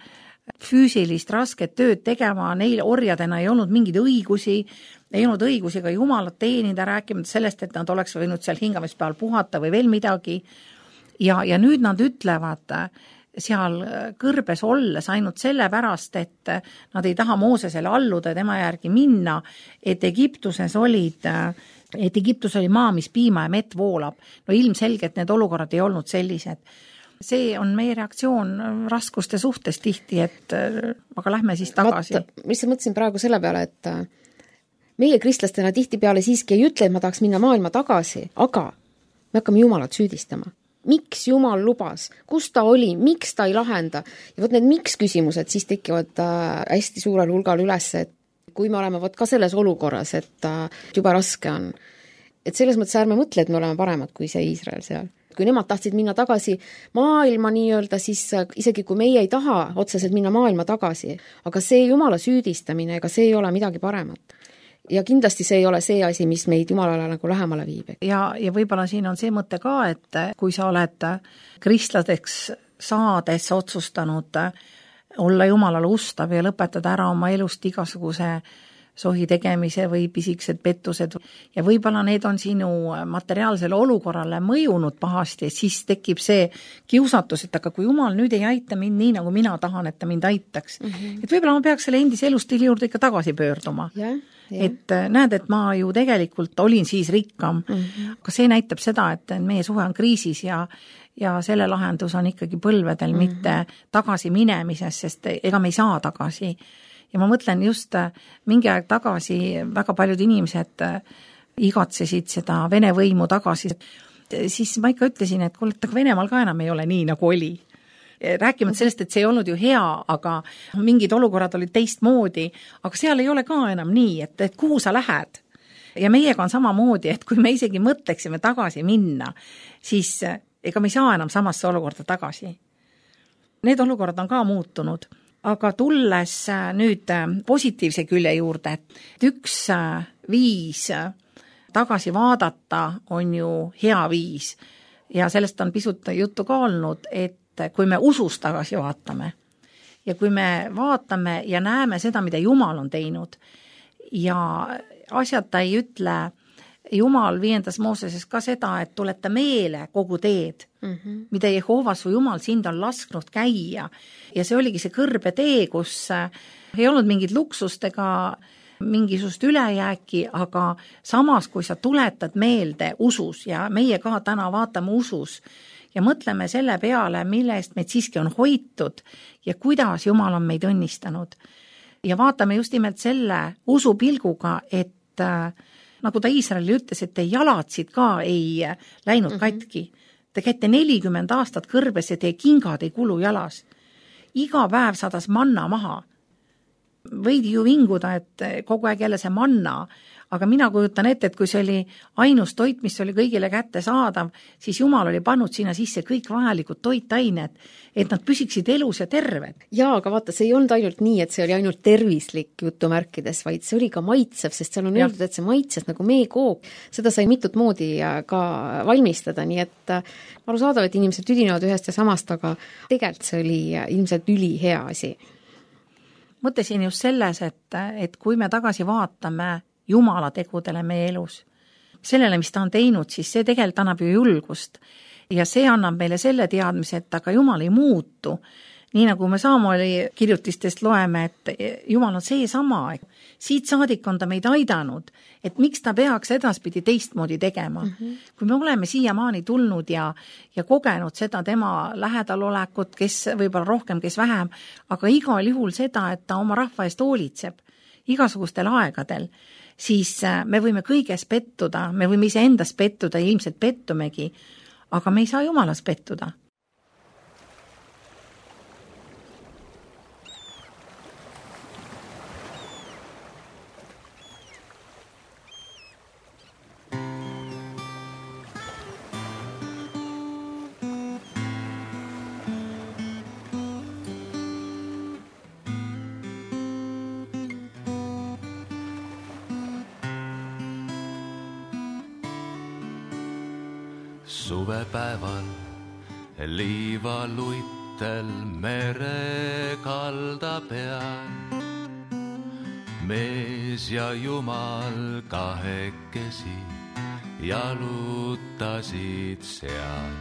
füüsilist rasket tööd tegema, neil orjadena ei olnud mingeid õigusi, ei olnud õigusi ka Jumalat teenida, rääkimata sellest, et nad oleks võinud seal hingamispäeval puhata või veel midagi. Ja, ja nüüd nad ütlevad seal kõrbes olles ainult sellepärast, et nad ei taha Moosesele alluda tema järgi minna, et Egiptuses olid, et Egiptus oli maa, mis piima ja mett voolab. No ilmselgelt need olukorrad ei olnud sellised. See on meie reaktsioon raskuste suhtes tihti, et aga lähme siis tagasi. Vaata, mis sa mõtlesin praegu selle peale, et meie kristlastena tihti peale siiski ei ütle, et ma tahaks minna maailma tagasi, aga me hakkame Jumalat süüdistama. Miks Jumal lubas? Kus ta oli? Miks ta ei lahenda? Ja võt need miks küsimused siis tekivad hästi suurel hulgal üles, et kui me oleme võt ka selles olukorras, et juba raske on. Et selles mõttes ärme mõtle, et me oleme paremad kui see Iisrael seal. Kui nemad tahtsid minna tagasi maailma nii-öelda, siis isegi kui meie ei taha otseselt minna maailma tagasi, aga see Jumala süüdistamine, ega see ei ole midagi paremat. Ja kindlasti see ei ole see asi, mis meid Jumalale nagu lähemale viib. Ja, ja võib-olla siin on see mõte ka, et kui sa oled kristlaseks saades otsustanud olla Jumalale ustav ja lõpetada ära oma elust igasuguse sohi tegemise või pisikesed pettused ja võib-olla need on sinu materiaalsele olukorrale mõjunud pahasti, siis tekib see kiusatus, et aga kui Jumal nüüd ei aita mind nii, nagu mina tahan, et ta mind aitaks. Mm -hmm. Et võib-olla ma peaks selle endise elustiili juurde ikka tagasi pöörduma. Yeah, yeah. Et näed, et ma ju tegelikult olin siis rikkam, mm -hmm. aga see näitab seda, et meie suhe on kriisis ja ja selle lahendus on ikkagi põlvedel, mm -hmm. mitte tagasi minemises, sest ega me ei saa tagasi. ja ma mõtlen just mingi aeg tagasi väga paljud inimesed igatsesid seda Vene võimu tagasi, siis ma ikka ütlesin, et kuule, et Venemaal ka enam ei ole nii, nagu oli. Rääkimata sellest, et see ei olnud ju hea, aga mingid olukorrad olid teistmoodi, aga seal ei ole ka enam nii, et, et kuhu sa lähed. Ja meiega on samamoodi, et kui me isegi mõtleksime tagasi minna, siis ega me ei saa enam samasse olukorda tagasi. Need olukorrad on ka muutunud, aga tulles nüüd positiivse külje juurde, et üks viis tagasi vaadata on ju hea viis ja sellest on pisut juttu ka olnud, et kui me usus tagasi vaatame ja kui me vaatame ja näeme seda, mida Jumal on teinud ja asjata ei ütle Jumal viiendas Mooseses ka seda, et tuleta meele kogu teed, mm -hmm. mida Jehovas või Jumal sind on lasknud käia ja see oligi see kõrbe tee, kus ei olnud mingid luksust ega mingisugust ülejääki, aga samas, kui sa tuletad meelde usus ja meie ka täna vaatame usus ja mõtleme selle peale, mille eest meid siiski on hoitud ja kuidas Jumal on meid õnnistanud. Ja vaatame just nimelt selle usupilguga, et äh, nagu ta Iisraeli ütles, et te jalatsid ka ei läinud mm-hmm. katki. Te käite nelikümmend aastat kõrbes ja teie kingad ei kulu jalas. Iga päev sadas manna maha. Võidi ju vinguda, et kogu aeg jälle see manna, aga mina kujutan ette, et kui see oli ainus toit, mis oli kõigile kätte saadav, siis Jumal oli pannud sinna sisse kõik vajalikud toitained, et nad püsiksid elus ja terved. Jaa, aga vaata, see ei olnud ainult nii, et see oli ainult tervislik jutumärkides, vaid see oli ka maitsev, sest seal on ja. öeldud, et see maitses nagu meekook. Seda sai mitut moodi ka valmistada, nii et arusaadav, et inimesed tüdinevad ühest ja samast, aga tegelikult see oli ilmselt üli hea asi. Mõtlesin just selles, et, et kui me tagasi vaatame Jumala tegudele meie elus, sellele, mis ta on teinud, siis see tegelikult annab ju julgust. Ja see annab meile selle teadmise, et aga Jumal ei muutu. Nii nagu me Samueli kirjutistest loeme, et Jumal on see sama. Siit saadik on ta meid aidanud, et miks ta peaks edaspidi teistmoodi tegema. Mm-hmm. Kui me oleme siiamaani tulnud ja, ja kogenud seda tema lähedal olekut, kes võib-olla rohkem, kes vähem, aga igal juhul seda, et ta oma rahva eest hoolitseb igasugustel aegadel, siis me võime kõiges pettuda, me võime ise endas pettuda ja ilmselt pettumegi, aga me ei saa Jumalas pettuda. Suvepäeval liivaluitel mere kalda peal. Mees ja Jumal kahekesi jalutasid seal.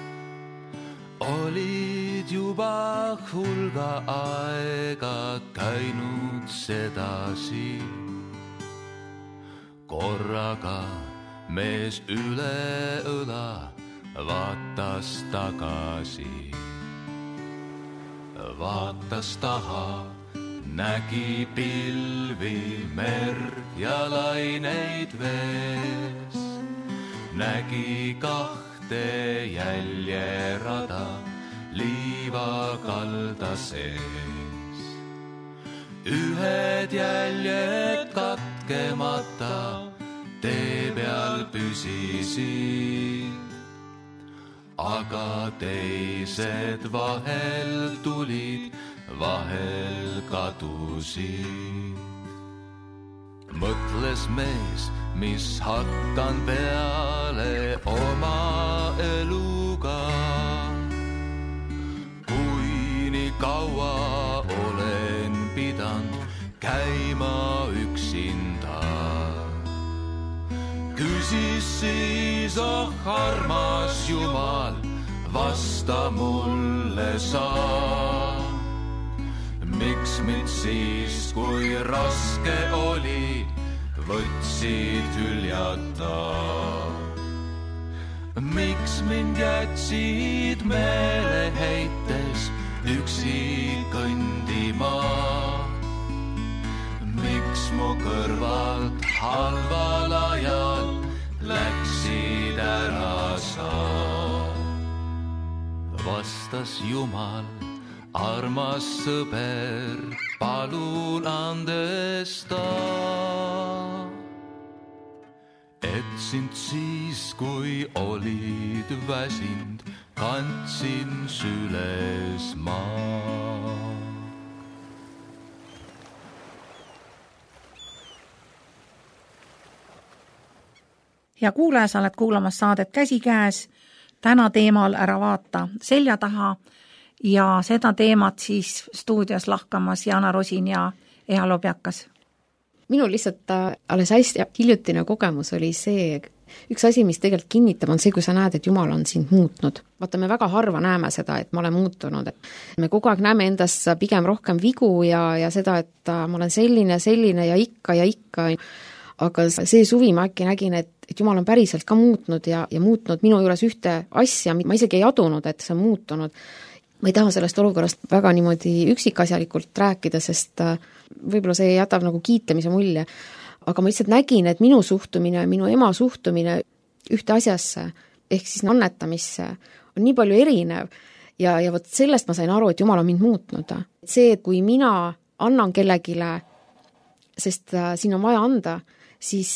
Olid juba hulga aega käinud sedasi. Korraga mees üle õla vaatas tagasi. Vaatas taha, nägi pilvi, merd ja laineid vees. Nägi kahte jäljerada liivakalda sees. Ühed jäljed katkemata tee peal püsisid, aga teised vahel tulid, vahel kadusid. Mõtles mees, mis hakkan peale oma eluga. Kui nii kaua olen pidanud käima üksinda. Küsis siis, oh armas Jumal, vasta mulle saa. Miks mind siis, kui raske oli, võtsid hüljata? Miks mind jätsid meeleheites üksi kõndima? mu kõrvalt halval ajal läksid ära sa. Vastas Jumal, armas sõber, palun andesta. Et sind siis, kui olid väsind, kandsin süles maa. Ja kuulaja, sa oled kuulamas saadet Käsikäes. Täna teemal Ära vaata selja taha ja seda teemat siis stuudios lahkamas Jana Rosin ja Eha Lobjakas. Minul lihtsalt alles hästi hiljutine kogemus oli see, üks asi, mis tegelikult kinnitab, on see, kui sa näed, et Jumal on sind muutnud. Vaata, me väga harva näeme seda, et ma olen muutunud. Me kogu aeg näeme endas pigem rohkem vigu ja, ja seda, et ma olen selline, selline ja ikka ja ikka. Aga see suvi ma äkki nägin, et, et Jumal on päriselt ka muutnud ja, ja muutnud minu juures ühte asja, ma isegi ei adunud, et see on muutunud. Ma ei taha sellest olukorrast väga niimoodi üksikasjalikult rääkida, sest võib-olla see jätab nagu kiitlemise mulje. Aga ma lihtsalt nägin, et minu suhtumine, minu ema suhtumine ühte asjasse, ehk siis annetamisse, on nii palju erinev. Ja, ja võt sellest ma sain aru, et Jumal on mind muutnud. See, et kui mina annan kellegile, sest siin on vaja anda, siis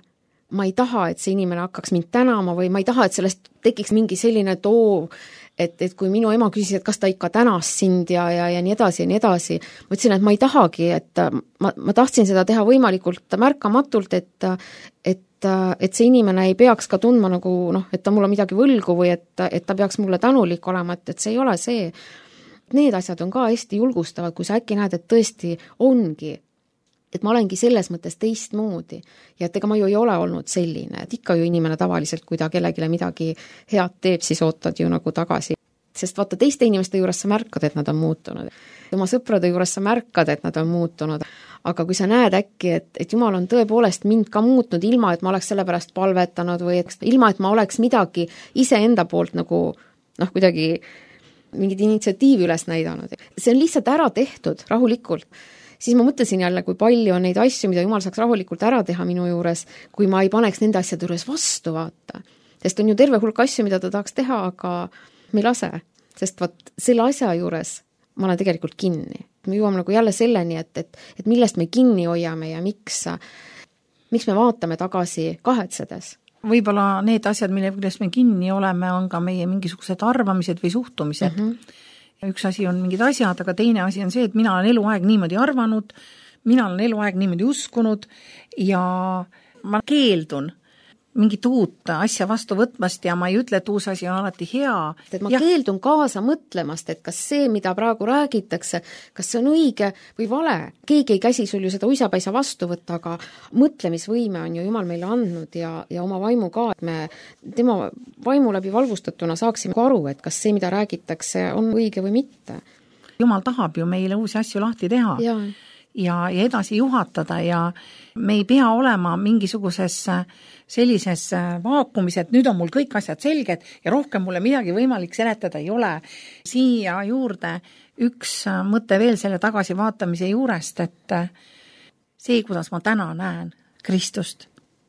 ma ei taha, et see inimene hakkaks mind tänama või ma ei taha, et sellest tekiks mingi selline too, et, et kui minu ema küsis, et kas ta ikka tänas sind ja, ja, ja nii edasi ja nii edasi, ma ütlesin, et ma ei tahagi, et ma, ma tahtsin seda teha võimalikult märkamatult, et, et, et see inimene ei peaks ka tundma nagu, noh, et ta mulle midagi võlgu või et, et ta peaks mulle tänulik olema, et, et see ei ole see. Need asjad on ka hästi julgustavad, kui sa äkki näed, et tõesti ongi, et ma olengi selles mõttes teistmoodi ja et ega ma ju ei ole olnud selline, et ikka ju inimene tavaliselt, kui ta kellegile midagi head teeb, siis ootad ju nagu tagasi. Sest vaata, teiste inimeste juures sa märkad, et nad on muutunud. Oma sõprade juures sa märkad, et nad on muutunud. Aga kui sa näed äkki, et, et Jumal on tõepoolest mind ka muutnud ilma, et ma oleks selle pärast palvetanud või et, ilma, et ma oleks midagi iseenda poolt nagu noh, kuidagi mingid initsiatiivi üles näidanud. See on lihtsalt ära tehtud rahulikult. Siis ma mõtlesin jälle, kui palju on neid asju, mida Jumal saaks rahulikult ära teha minu juures, kui ma ei paneks nende asjade juures vastu vaata. Sest on ju terve hulk asju, mida ta tahaks teha, aga me ei lase. Sest vaat selle asja juures ma olen tegelikult kinni. Me jõuame nagu jälle selleni, et, et, et millest me kinni hoiame ja miks, miks me vaatame tagasi kahetsedes. Võib-olla need asjad, millest me kinni oleme, on ka meie mingisugused arvamised või suhtumised. Mm-hmm. Üks asi on mingid asjad, aga teine asi on see, et mina olen eluaeg niimoodi arvanud, mina olen eluaeg niimoodi uskunud ja ma keeldun mingit uut asja vastu võtmast ja ma ei ütle, et uus asi on alati hea. Et ma ja. keeldun kaasa mõtlemast, et kas see, mida praegu räägitakse, kas see on õige või vale. Keegi ei käsi sul ju seda uisapäisa vastu võtta, aga mõtlemisvõime on ju Jumal meile andnud ja, ja oma vaimu ka, et me tema vaimu läbi valgustatuna saaksime aru, et kas see, mida räägitakse, on õige või mitte. Jumal tahab ju meile uusi asju lahti teha ja, ja, ja edasi juhatada ja me ei pea olema mingisuguses sellises vaakumis, et nüüd on mul kõik asjad selged ja rohkem mulle midagi võimalik seletada ei ole. Siia juurde üks mõte veel selle tagasi vaatamise juurest, et see, kuidas ma täna näen Kristust,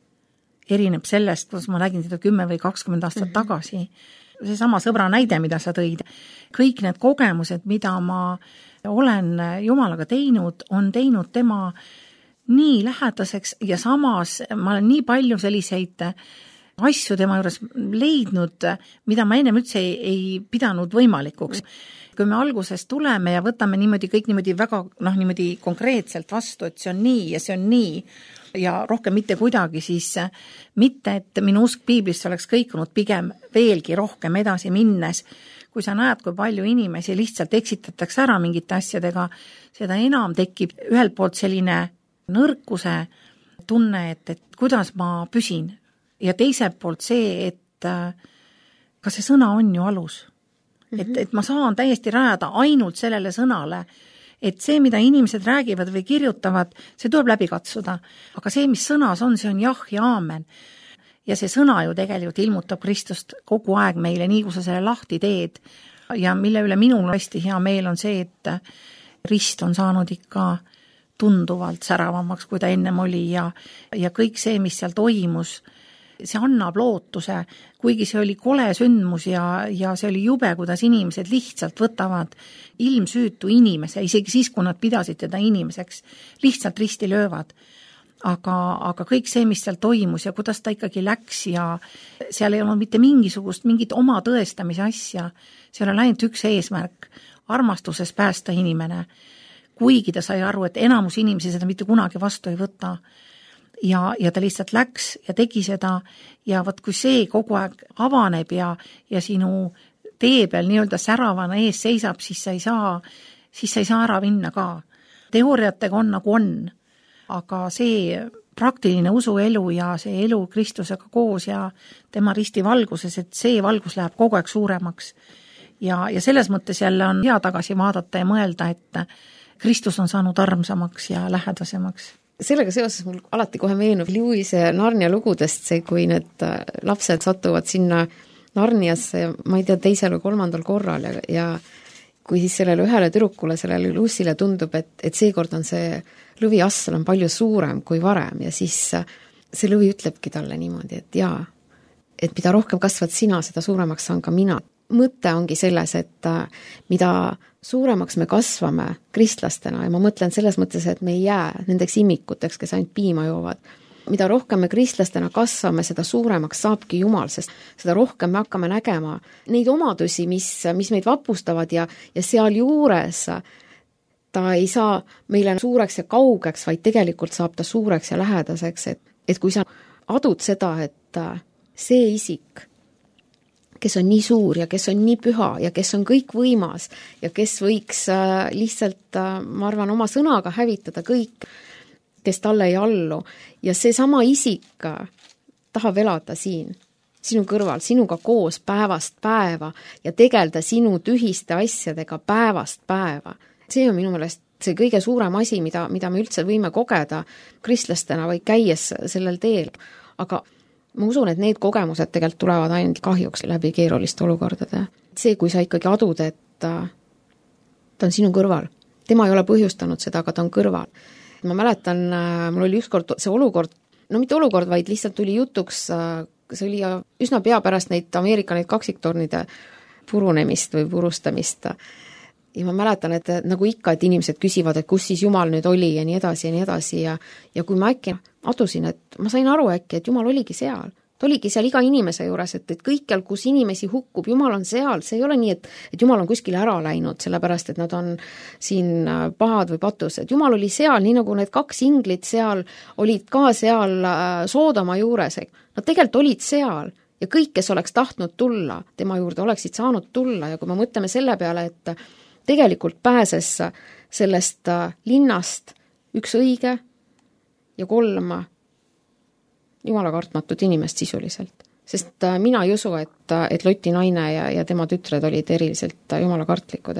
erineb sellest, kuidas ma nägin seda kümme või kakskümmend aastat mm-hmm. tagasi. See sama sõbra näide, mida sa tõid. Kõik need kogemused, mida ma olen Jumalaga teinud, on teinud tema nii lähedaseks ja samas ma olen nii palju selliseid asju tema juures leidnud, mida ma ennem üldse ei, ei pidanud võimalikuks. Kui me alguses tuleme ja võtame niimoodi kõik niimoodi väga noh, niimoodi konkreetselt vastu, et see on nii ja see on nii ja rohkem mitte kuidagi, siis mitte, et minu usk piiblisse oleks kõikunud pigem veelgi rohkem edasi minnes. Kui sa näed, kui palju inimesi lihtsalt eksitatakse ära mingite asjadega, seda enam tekib ühelt poolt selline nõrkuse tunne, et, et kuidas ma püsin ja teiselt poolt see, et kas see sõna on ju alus. Mm-hmm. Et, et ma saan täiesti rajada ainult sellele sõnale, et see, mida inimesed räägivad või kirjutavad, see tuleb läbi katsuda. Aga see, mis sõnas on, see on jah ja aamen. Ja see sõna ju tegelikult ilmutab Kristust kogu aeg meile, nii kui sa selle lahti teed. Ja mille üle minul hästi hea meel on see, et rist on saanud ikka tunduvalt säravamaks, kui ta ennem oli ja, ja kõik see, mis seal toimus, see annab lootuse, kuigi see oli kole sündmus ja, ja see oli jube, kuidas inimesed lihtsalt võtavad ilmsüütu inimese, isegi siis, kui nad pidasid teda inimeseks, lihtsalt risti löövad. Aga, aga kõik see, mis seal toimus ja kuidas ta ikkagi läks ja seal ei olnud mitte mingisugust, mingit oma tõestamise asja, seal on ainult üks eesmärk, armastuses päästa inimene, kuigi ta sai aru, et enamus inimesi seda mitte kunagi vastu ei võta. Ja, ja ta lihtsalt läks ja tegi seda ja võt, kui see kogu aeg avaneb ja, ja sinu tee peal nii-öelda säravana ees seisab, siis sa ei saa, siis sa ei saa ära minna ka. Teooriatega on nagu on, aga see praktiline usuelu ja see elu Kristusega koos ja tema risti valguses, et see valgus läheb kogu aeg suuremaks. Ja, ja selles mõttes jälle on hea tagasi vaadata ja mõelda, et Kristus on saanud armsamaks ja lähedasemaks. Sellega seoses mul alati kohe meenub Lewise Narnia lugudest see, kui need lapsed satuvad sinna Narniasse, ma ei tea, teisel või kolmandal korral ja, ja kui siis sellele ühele tüdrukule, sellele Lucyle tundub, et, et seekord on see lõviassel on palju suurem kui varem ja siis see lõvi ütlebki talle niimoodi, et jaa, et mida rohkem kasvad sina, seda suuremaks saan ka mina. Mõte ongi selles, et mida suuremaks me kasvame kristlastena ja ma mõtlen selles mõttes, et me ei jää nendeks imikuteks, kes ainult piima joovad. Mida rohkem me kristlastena kasvame, seda suuremaks saabki Jumal, sest seda rohkem me hakkame nägema neid omadusi, mis, mis meid vapustavad ja, ja seal juures ta ei saa meile suureks ja kaugeks, vaid tegelikult saab ta suureks ja lähedaseks, et, et kui sa adud seda, et see isik, kes on nii suur ja kes on nii püha ja kes on kõik võimas ja kes võiks lihtsalt, ma arvan, oma sõnaga hävitada kõik, kes talle ei allu ja see sama isik tahab elada siin, sinu kõrval, sinuga koos päevast päeva ja tegelda sinu tühiste asjadega päevast päeva. See on minu meelest see kõige suurem asi, mida, mida me üldse võime kogeda kristlastena või käies sellel teel. Aga ma usun, et need kogemused tegelikult tulevad ainult kahjuks läbi keeruliste olukordade. See, kui sa ikkagi adud, et ta, ta on sinu kõrval. Tema ei ole põhjustanud seda, aga ta on kõrval. Ma mäletan, mul oli ükskord see olukord, no mitte olukord, vaid lihtsalt tuli jutuks, see oli üsna pea pärast neid Ameerika neid kaksiktornide purunemist või purustamist. Ja ma mäletan, et nagu ikka, et inimesed küsivad, et kus siis Jumal nüüd oli ja nii edasi ja nii edasi ja, ja kui ma äkki adusin, et ma sain aru äkki, et Jumal oligi seal. Ta oligi seal iga inimese juures, et, et kõikjal, kus inimesi hukkub, Jumal on seal, see ei ole nii, et, et Jumal on kuskile ära läinud, sellepärast, et nad on siin pahad või patus, et Jumal oli seal, nii nagu need kaks inglit seal olid ka seal Soodoma juures, nad tegelikult olid seal ja kõik, kes oleks tahtnud tulla tema juurde, oleksid saanud tulla ja kui me mõtleme selle peale, et tegelikult pääses sellest linnast üks õige ja kolm Jumala kartmatut inimest sisuliselt. Sest mina ei usu, et, et Loti naine ja, ja tema tütred olid eriliselt Jumala kartlikud.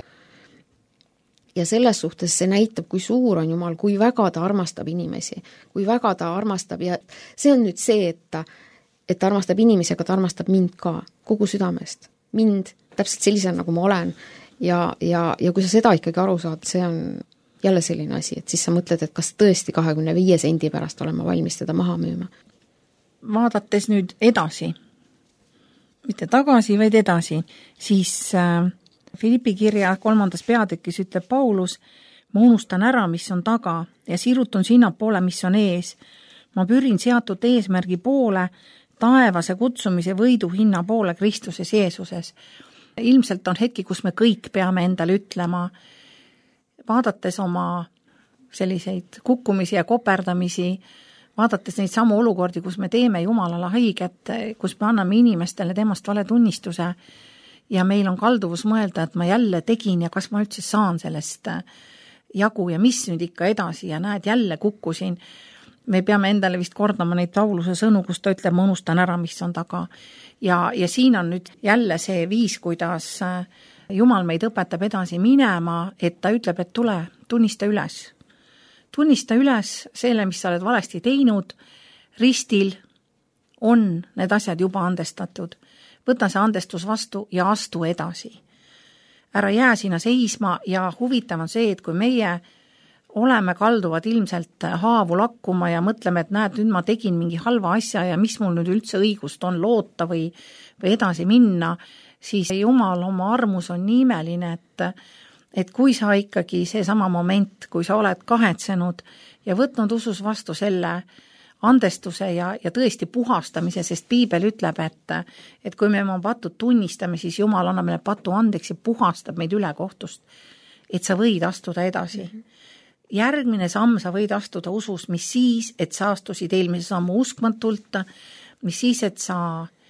Ja selles suhtes see näitab, kui suur on Jumal, kui väga ta armastab inimesi, kui väga ta armastab ja see on nüüd see, et, et ta armastab inimesi, aga ta armastab mind ka, kogu südamest. Mind täpselt sellisena, nagu ma olen ja, ja, ja kui sa seda ikkagi aru saad, see on jälle selline asi, et siis sa mõtled, et kas tõesti kahekümne viie sendi pärast olema valmis teda maha müüma. Vaadates nüüd edasi, mitte tagasi, vaid edasi, siis äh, Filippi kirja kolmandas peatükis ütleb Paulus, ma unustan ära, mis on taga ja sirutun sinnapoole, mis on ees. Ma pürin seatud eesmärgi poole, taevase kutsumise võidu hinna poole Kristuses Jeesuses. Ilmselt on hetki, kus me kõik peame endale ütlema, vaadates oma selliseid kukkumisi ja koperdamisi, vaadates neid samu olukordi, kus me teeme Jumalale haiget, kus me anname inimestele temast vale tunnistuse ja meil on kalduvus mõelda, et ma jälle tegin ja kas ma üldse saan sellest jagu ja mis nüüd ikka edasi ja näed, jälle kukkusin. Me peame endale vist kordama neid Pauluse sõnu, kus ta ütleb, ma unustan ära, mis on taga. Ja, ja siin on nüüd jälle see viis, kuidas Jumal meid õpetab edasi minema, et ta ütleb, et tule, tunnista üles. Tunnista üles selle, mis sa oled valesti teinud, ristil on need asjad juba andestatud. Võta see andestus vastu ja astu edasi. Ära jää sinna seisma ja huvitav on see, et kui meie oleme kalduvad ilmselt haavu lakkuma ja mõtleme, et näed, nüüd ma tegin mingi halva asja ja mis mul nüüd üldse õigust on loota või, või edasi minna, siis Jumal oma armus on nii imeline, et, et kui sa ikkagi see sama moment, kui sa oled kahetsenud ja võtnud usus vastu selle andestuse ja, ja tõesti puhastamise, sest Piibel ütleb, et, et kui me oma patud tunnistame, siis Jumal annab meile patu andeks ja puhastab meid ülekohtust, et sa võid astuda edasi. Mm-hmm. Järgmine samm sa võid astuda usus, mis siis, et sa astusid eelmise sammu uskmatult, mis siis, et sa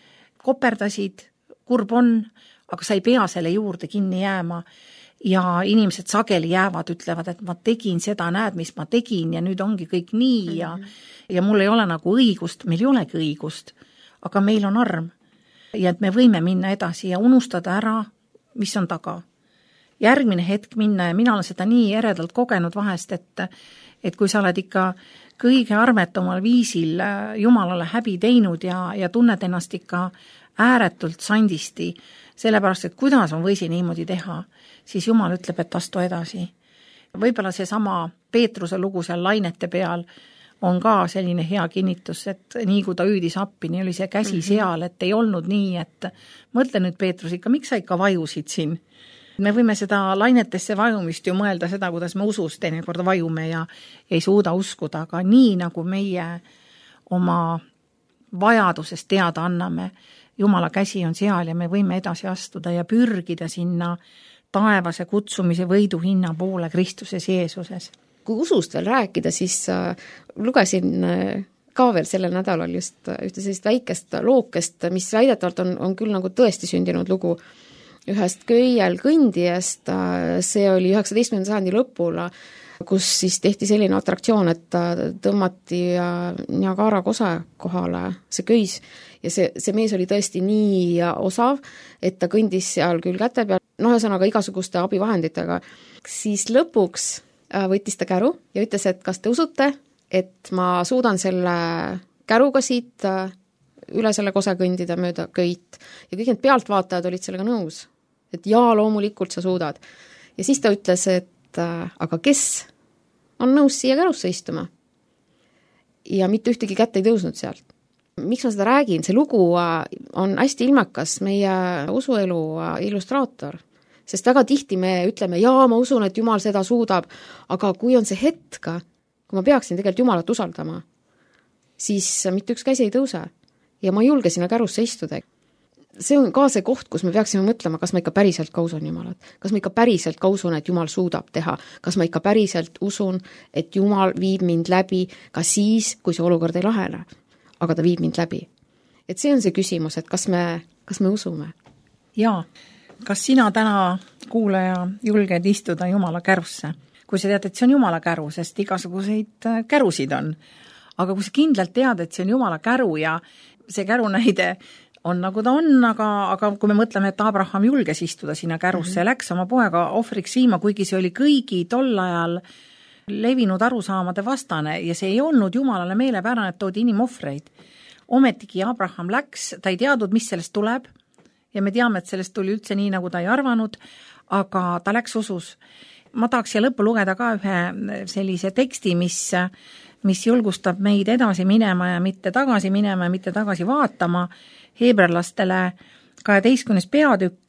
koperdasid, kurb on, aga sa ei pea selle juurde kinni jääma ja inimesed sageli jäävad, ütlevad, et ma tegin seda, näed, mis ma tegin ja nüüd ongi kõik nii ja, ja mul ei ole nagu õigust, meil ei olegi õigust, aga meil on arm ja et me võime minna edasi ja unustada ära, mis on taga. Järgmine hetk minna ja mina olen seda nii eredalt kogenud vahest, et, et kui sa oled ikka kõige armetumal viisil Jumalale häbi teinud ja, ja tunned ennast ikka ääretult sandisti, sellepärast, et kuidas ma võisin niimoodi teha, siis Jumal ütleb, et astu edasi. Võib-olla see sama Peetruse lugu seal lainete peal on ka selline hea kinnitus, et nii kui ta hüüdis appi, nii oli see käsi mm-hmm. seal, et ei olnud nii, et mõtle nüüd Peetrus ikka, miks sa ikka vajusid siin? Me võime seda lainetesse vajumist ju mõelda seda, kuidas me usus teinekord vajume ja, ja ei suuda uskuda, aga nii nagu meie oma vajadusest teada anname, Jumala käsi on seal ja me võime edasi astuda ja pürgida sinna taevase kutsumise võiduhinna poole Kristuses Jeesuses. Kui usust veel rääkida, siis äh, lugesin äh, ka veel sellel nädalal just ühte sellist väikest lookest, mis väidetavalt on, on küll nagu tõesti sündinud lugu ühest köiel kõndijast, see oli üheksateistkümnenda sajandi lõpul, kus siis tehti selline atraktsioon, et tõmmati Niagara kose kohale see köis ja see, see mees oli tõesti nii osav, et ta kõndis seal küll käte peal, noh, ühesõnaga igasuguste abivahenditega. Siis lõpuks võttis ta käru ja ütles, et kas te usute, et ma suudan selle käruga siit üle selle kose kõndida mööda köit ja kõik need pealtvaatajad olid sellega nõus. Et jaa, loomulikult sa suudad. Ja siis ta ütles, et äh, aga kes on nõus siia kärusse istuma? Ja mitte ühtegi kätt ei tõusnud sealt. Miks ma seda räägin? See lugu on hästi ilmakas meie usuelu illustraator. Sest väga tihti me ütleme, jaa, ma usun, et Jumal seda suudab, aga kui on see hetk, kui ma peaksin tegelikult Jumalat usaldama, siis mitte üks käsi ei tõuse. Ja ma ei julge sinna kärusse istuda. See on ka see koht, kus me peaksime mõtlema, kas ma ikka päriselt ka usun Jumalat. Kas ma ikka päriselt ka usun, et Jumal suudab teha. Kas ma ikka päriselt usun, et Jumal viib mind läbi ka siis, kui see olukord ei lahene. Aga ta viib mind läbi. Et see on see küsimus, et kas me, kas me usume. Jaa, kas sina täna kuulaja julged istuda Jumala kärusse? Kui sa tead, et see on Jumala käru, sest igasuguseid kärusid on. Aga kui sa kindlalt tead, et see on Jumala käru ja see käru näide on nagu ta on, aga, aga kui me mõtleme, et Abraham julges istuda sinna kärusse mm-hmm. ja läks oma poega ohvriks viima, kuigi see oli kõigi tol ajal levinud arusaamade vastane ja see ei olnud Jumalale meelepärane, et toodi inimohvreid. Ometigi Abraham läks, ta ei teadnud, mis sellest tuleb ja me teame, et sellest tuli üldse nii, nagu ta ei arvanud, aga ta läks usus. Ma tahaks siia lõppu lugeda ka ühe sellise teksti, mis, mis julgustab meid edasi minema ja mitte tagasi minema ja mitte tagasi vaatama. Heeberlastele kaheteistkümnes peatükk,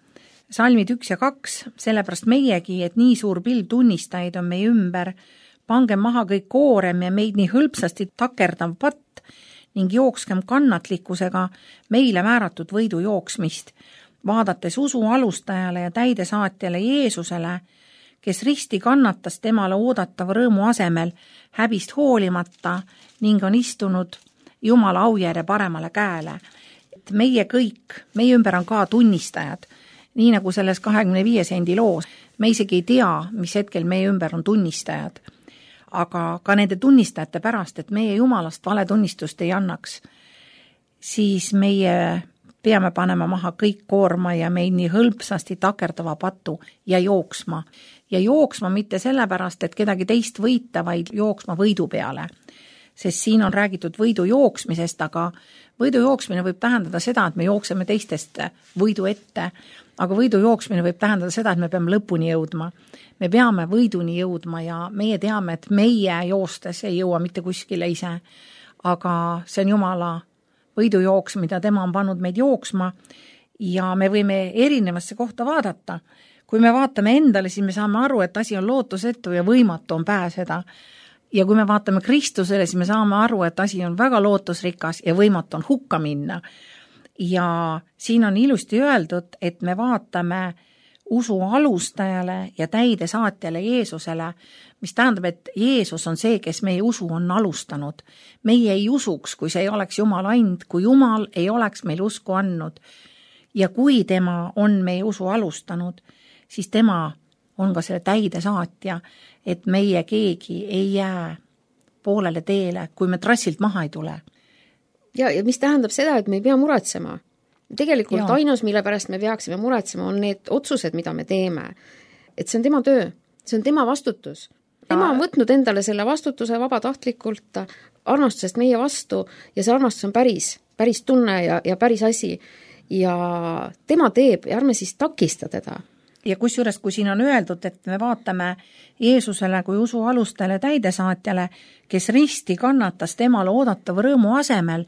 salmid üks ja kaks, sellepärast meiegi, et nii suur pilv tunnistajaid on meie ümber, pange maha kõik koorem ja meid nii hõlpsasti takerdav patt ning jookskem kannatlikkusega meile määratud võidu jooksmist, vaadates usu alustajale ja täidesaatjale Jeesusele, kes risti kannatas temale oodatava rõõmu asemel häbist hoolimata ning on istunud Jumala aujärje paremale käele. Et meie kõik, meie ümber on ka tunnistajad, nii nagu selles kahekümne viie sendi loos. Me isegi ei tea, mis hetkel meie ümber on tunnistajad. Aga ka nende tunnistajate pärast, et meie Jumalast vale tunnistust ei annaks, siis meie peame panema maha kõik koorma ja meid nii hõlpsasti takerdava patu ja jooksma. Ja jooksma mitte sellepärast, et kedagi teist võita, vaid jooksma võidu peale. sest siin on räägitud võidu jooksmisest, aga võidu jooksmine võib tähendada seda, et me jookseme teistest võidu ette, aga võidu jooksmine võib tähendada seda, et me peame lõpuni jõudma. Me peame võiduni jõudma ja meie teame, et meie joostes ei jõua mitte kuskile ise, aga see on Jumala võidujooks, mida tema on pannud meid jooksma ja me võime erinevasse kohta vaadata. Kui me vaatame endale, siis me saame aru, et asi on lootusetu ja võimatu on pääseda. Ja kui me vaatame Kristusele, siis me saame aru, et asi on väga lootusrikas ja võimatu on hukka minna. Ja siin on ilusti öeldud, et me vaatame usu alustajale ja täidesaatjale Jeesusele, mis tähendab, et Jeesus on see, kes meie usu on alustanud. Meie ei usuks, kui see ei oleks Jumal and, kui Jumal ei oleks meil usku andnud. Ja kui tema on meie usu alustanud, siis tema on ka selle täidesaatja, et meie keegi ei jää poolele teele, kui me trassilt maha ei tule. Ja, ja mis tähendab seda, et me ei pea muretsema. Tegelikult ja. Ainus, mille pärast me peaksime muretsema, on need otsused, mida me teeme. Et see on tema töö, see on tema vastutus. Tema on võtnud endale selle vastutuse vabatahtlikult armastusest meie vastu ja see armastus on päris, päris tunne ja, ja päris asi. Ja tema teeb ja ärme siis takista teda. Ja kusjuures, kui siin on öeldud, et me vaatame Jeesusele kui usu alustele täidesaatjale, kes risti kannatas temale oodatava rõõmu asemel,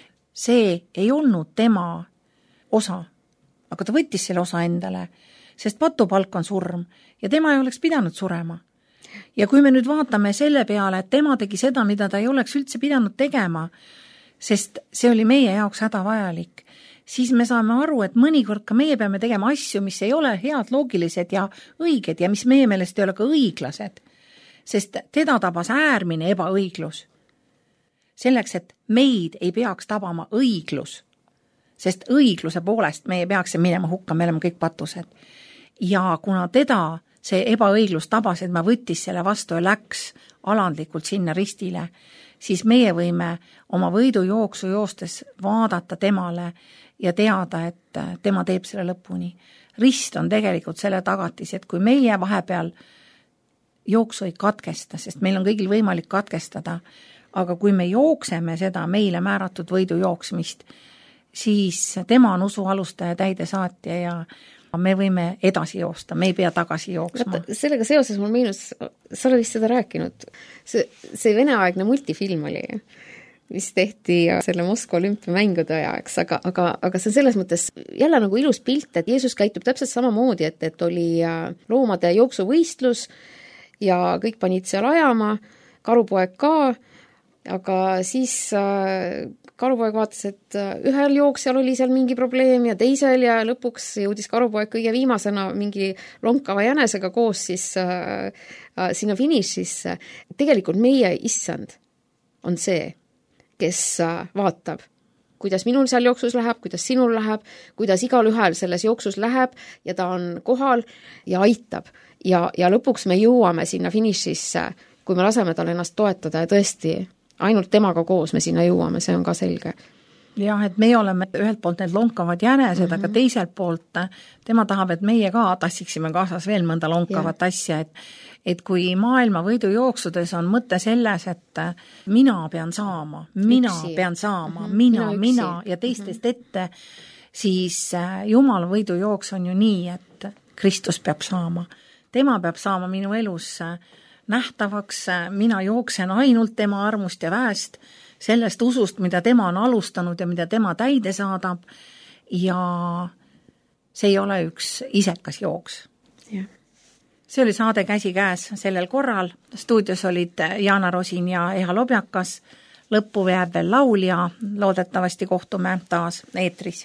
see ei olnud tema osa, aga ta võttis selle osa endale, sest patupalk on surm ja tema ei oleks pidanud surema. Ja kui me nüüd vaatame selle peale, et tema tegi seda, mida ta ei oleks üldse pidanud tegema, sest see oli meie jaoks hädavajalik, siis me saame aru, et mõnikord ka meie peame tegema asju, mis ei ole head, loogilised ja õiged ja mis meie meelest ei ole ka õiglased, sest teda tabas äärmine ebaõiglus. Selleks, et meid ei peaks tabama õiglus, sest õigluse poolest meie peaks minema hukka, me oleme kõik patused. Ja kuna teda see ebaõiglus tabas, et ma võttis selle vastu ja läks alandlikult sinna ristile, siis meie võime oma võidujooksu joostes vaadata temale ja teada, et tema teeb selle lõpuni. Rist on tegelikult selle tagatis, et kui meie vahepeal jooksu ei katkesta, sest meil on kõigil võimalik katkestada, aga kui me jookseme seda meile määratud võidu jooksmist, siis tema on usu alustaja täidesaatja ja me võime edasi joosta, me ei pea tagasi jooksma. Vaata, sellega seoses mul miinus, sa oled vist seda rääkinud, see, see veneaegne multifilm oli, mis tehti selle Moskva olümpiamängude ajaks, aga, aga, aga see on selles mõttes jälle nagu ilus pilt, et Jeesus käitub täpselt samamoodi, et, et oli loomade jooksuvõistlus ja kõik panid seal ajama, karupoeg ka, aga siis karupoeg vaatas, et ühel jooksjal oli seal mingi probleem ja teisel ja lõpuks jõudis karupoeg kõige viimasena mingi lonkava jänesega koos siis äh, sinna finišisse. Tegelikult meie issand on see, kes vaatab, kuidas minul seal jooksus läheb, kuidas sinul läheb, kuidas igal ühel selles jooksus läheb ja ta on kohal ja aitab. Ja, ja lõpuks me jõuame sinna finišisse, kui me laseme tal ennast toetada ja tõesti ainult temaga koos me sinna jõuame, see on ka selge. Jah, et meie oleme ühelt poolt need lonkavad jänesed, mm-hmm. aga teiselt poolt tema tahab, et meie ka tassiksime kaasas veel mõnda lonkavat ja. Asja, et, et kui maailma võidujooksudes on mõte selles, et mina pean saama, mina üksi. pean saama, mm-hmm. mina, mina, mina ja teistest mm-hmm. ette, siis Jumala võidujooks on ju nii, et Kristus peab saama. Tema peab saama minu elus nähtavaks, mina jooksen ainult tema armust ja väest, sellest usust, mida tema on alustanud ja mida tema täide saadab ja see ei ole üks isekas jooks. Ja. See oli saade Käsi käes sellel korral, stuudios olid Jaana Rosin ja Eha Lobjakas, lõppu jääb veel laulja, loodetavasti kohtume taas eetris.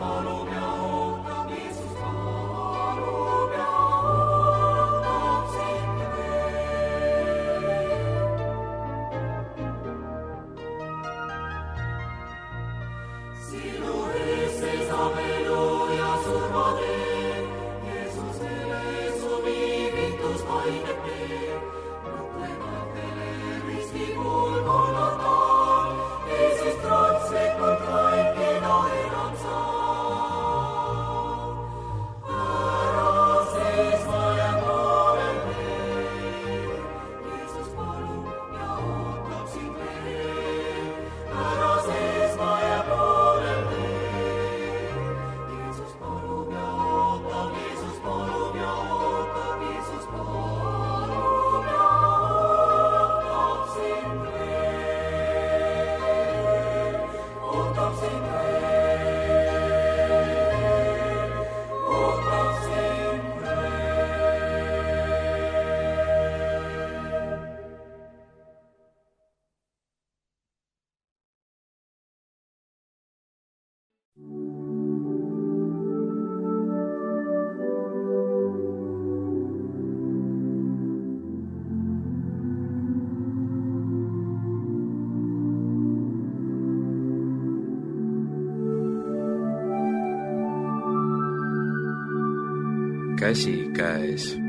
Käsi käes.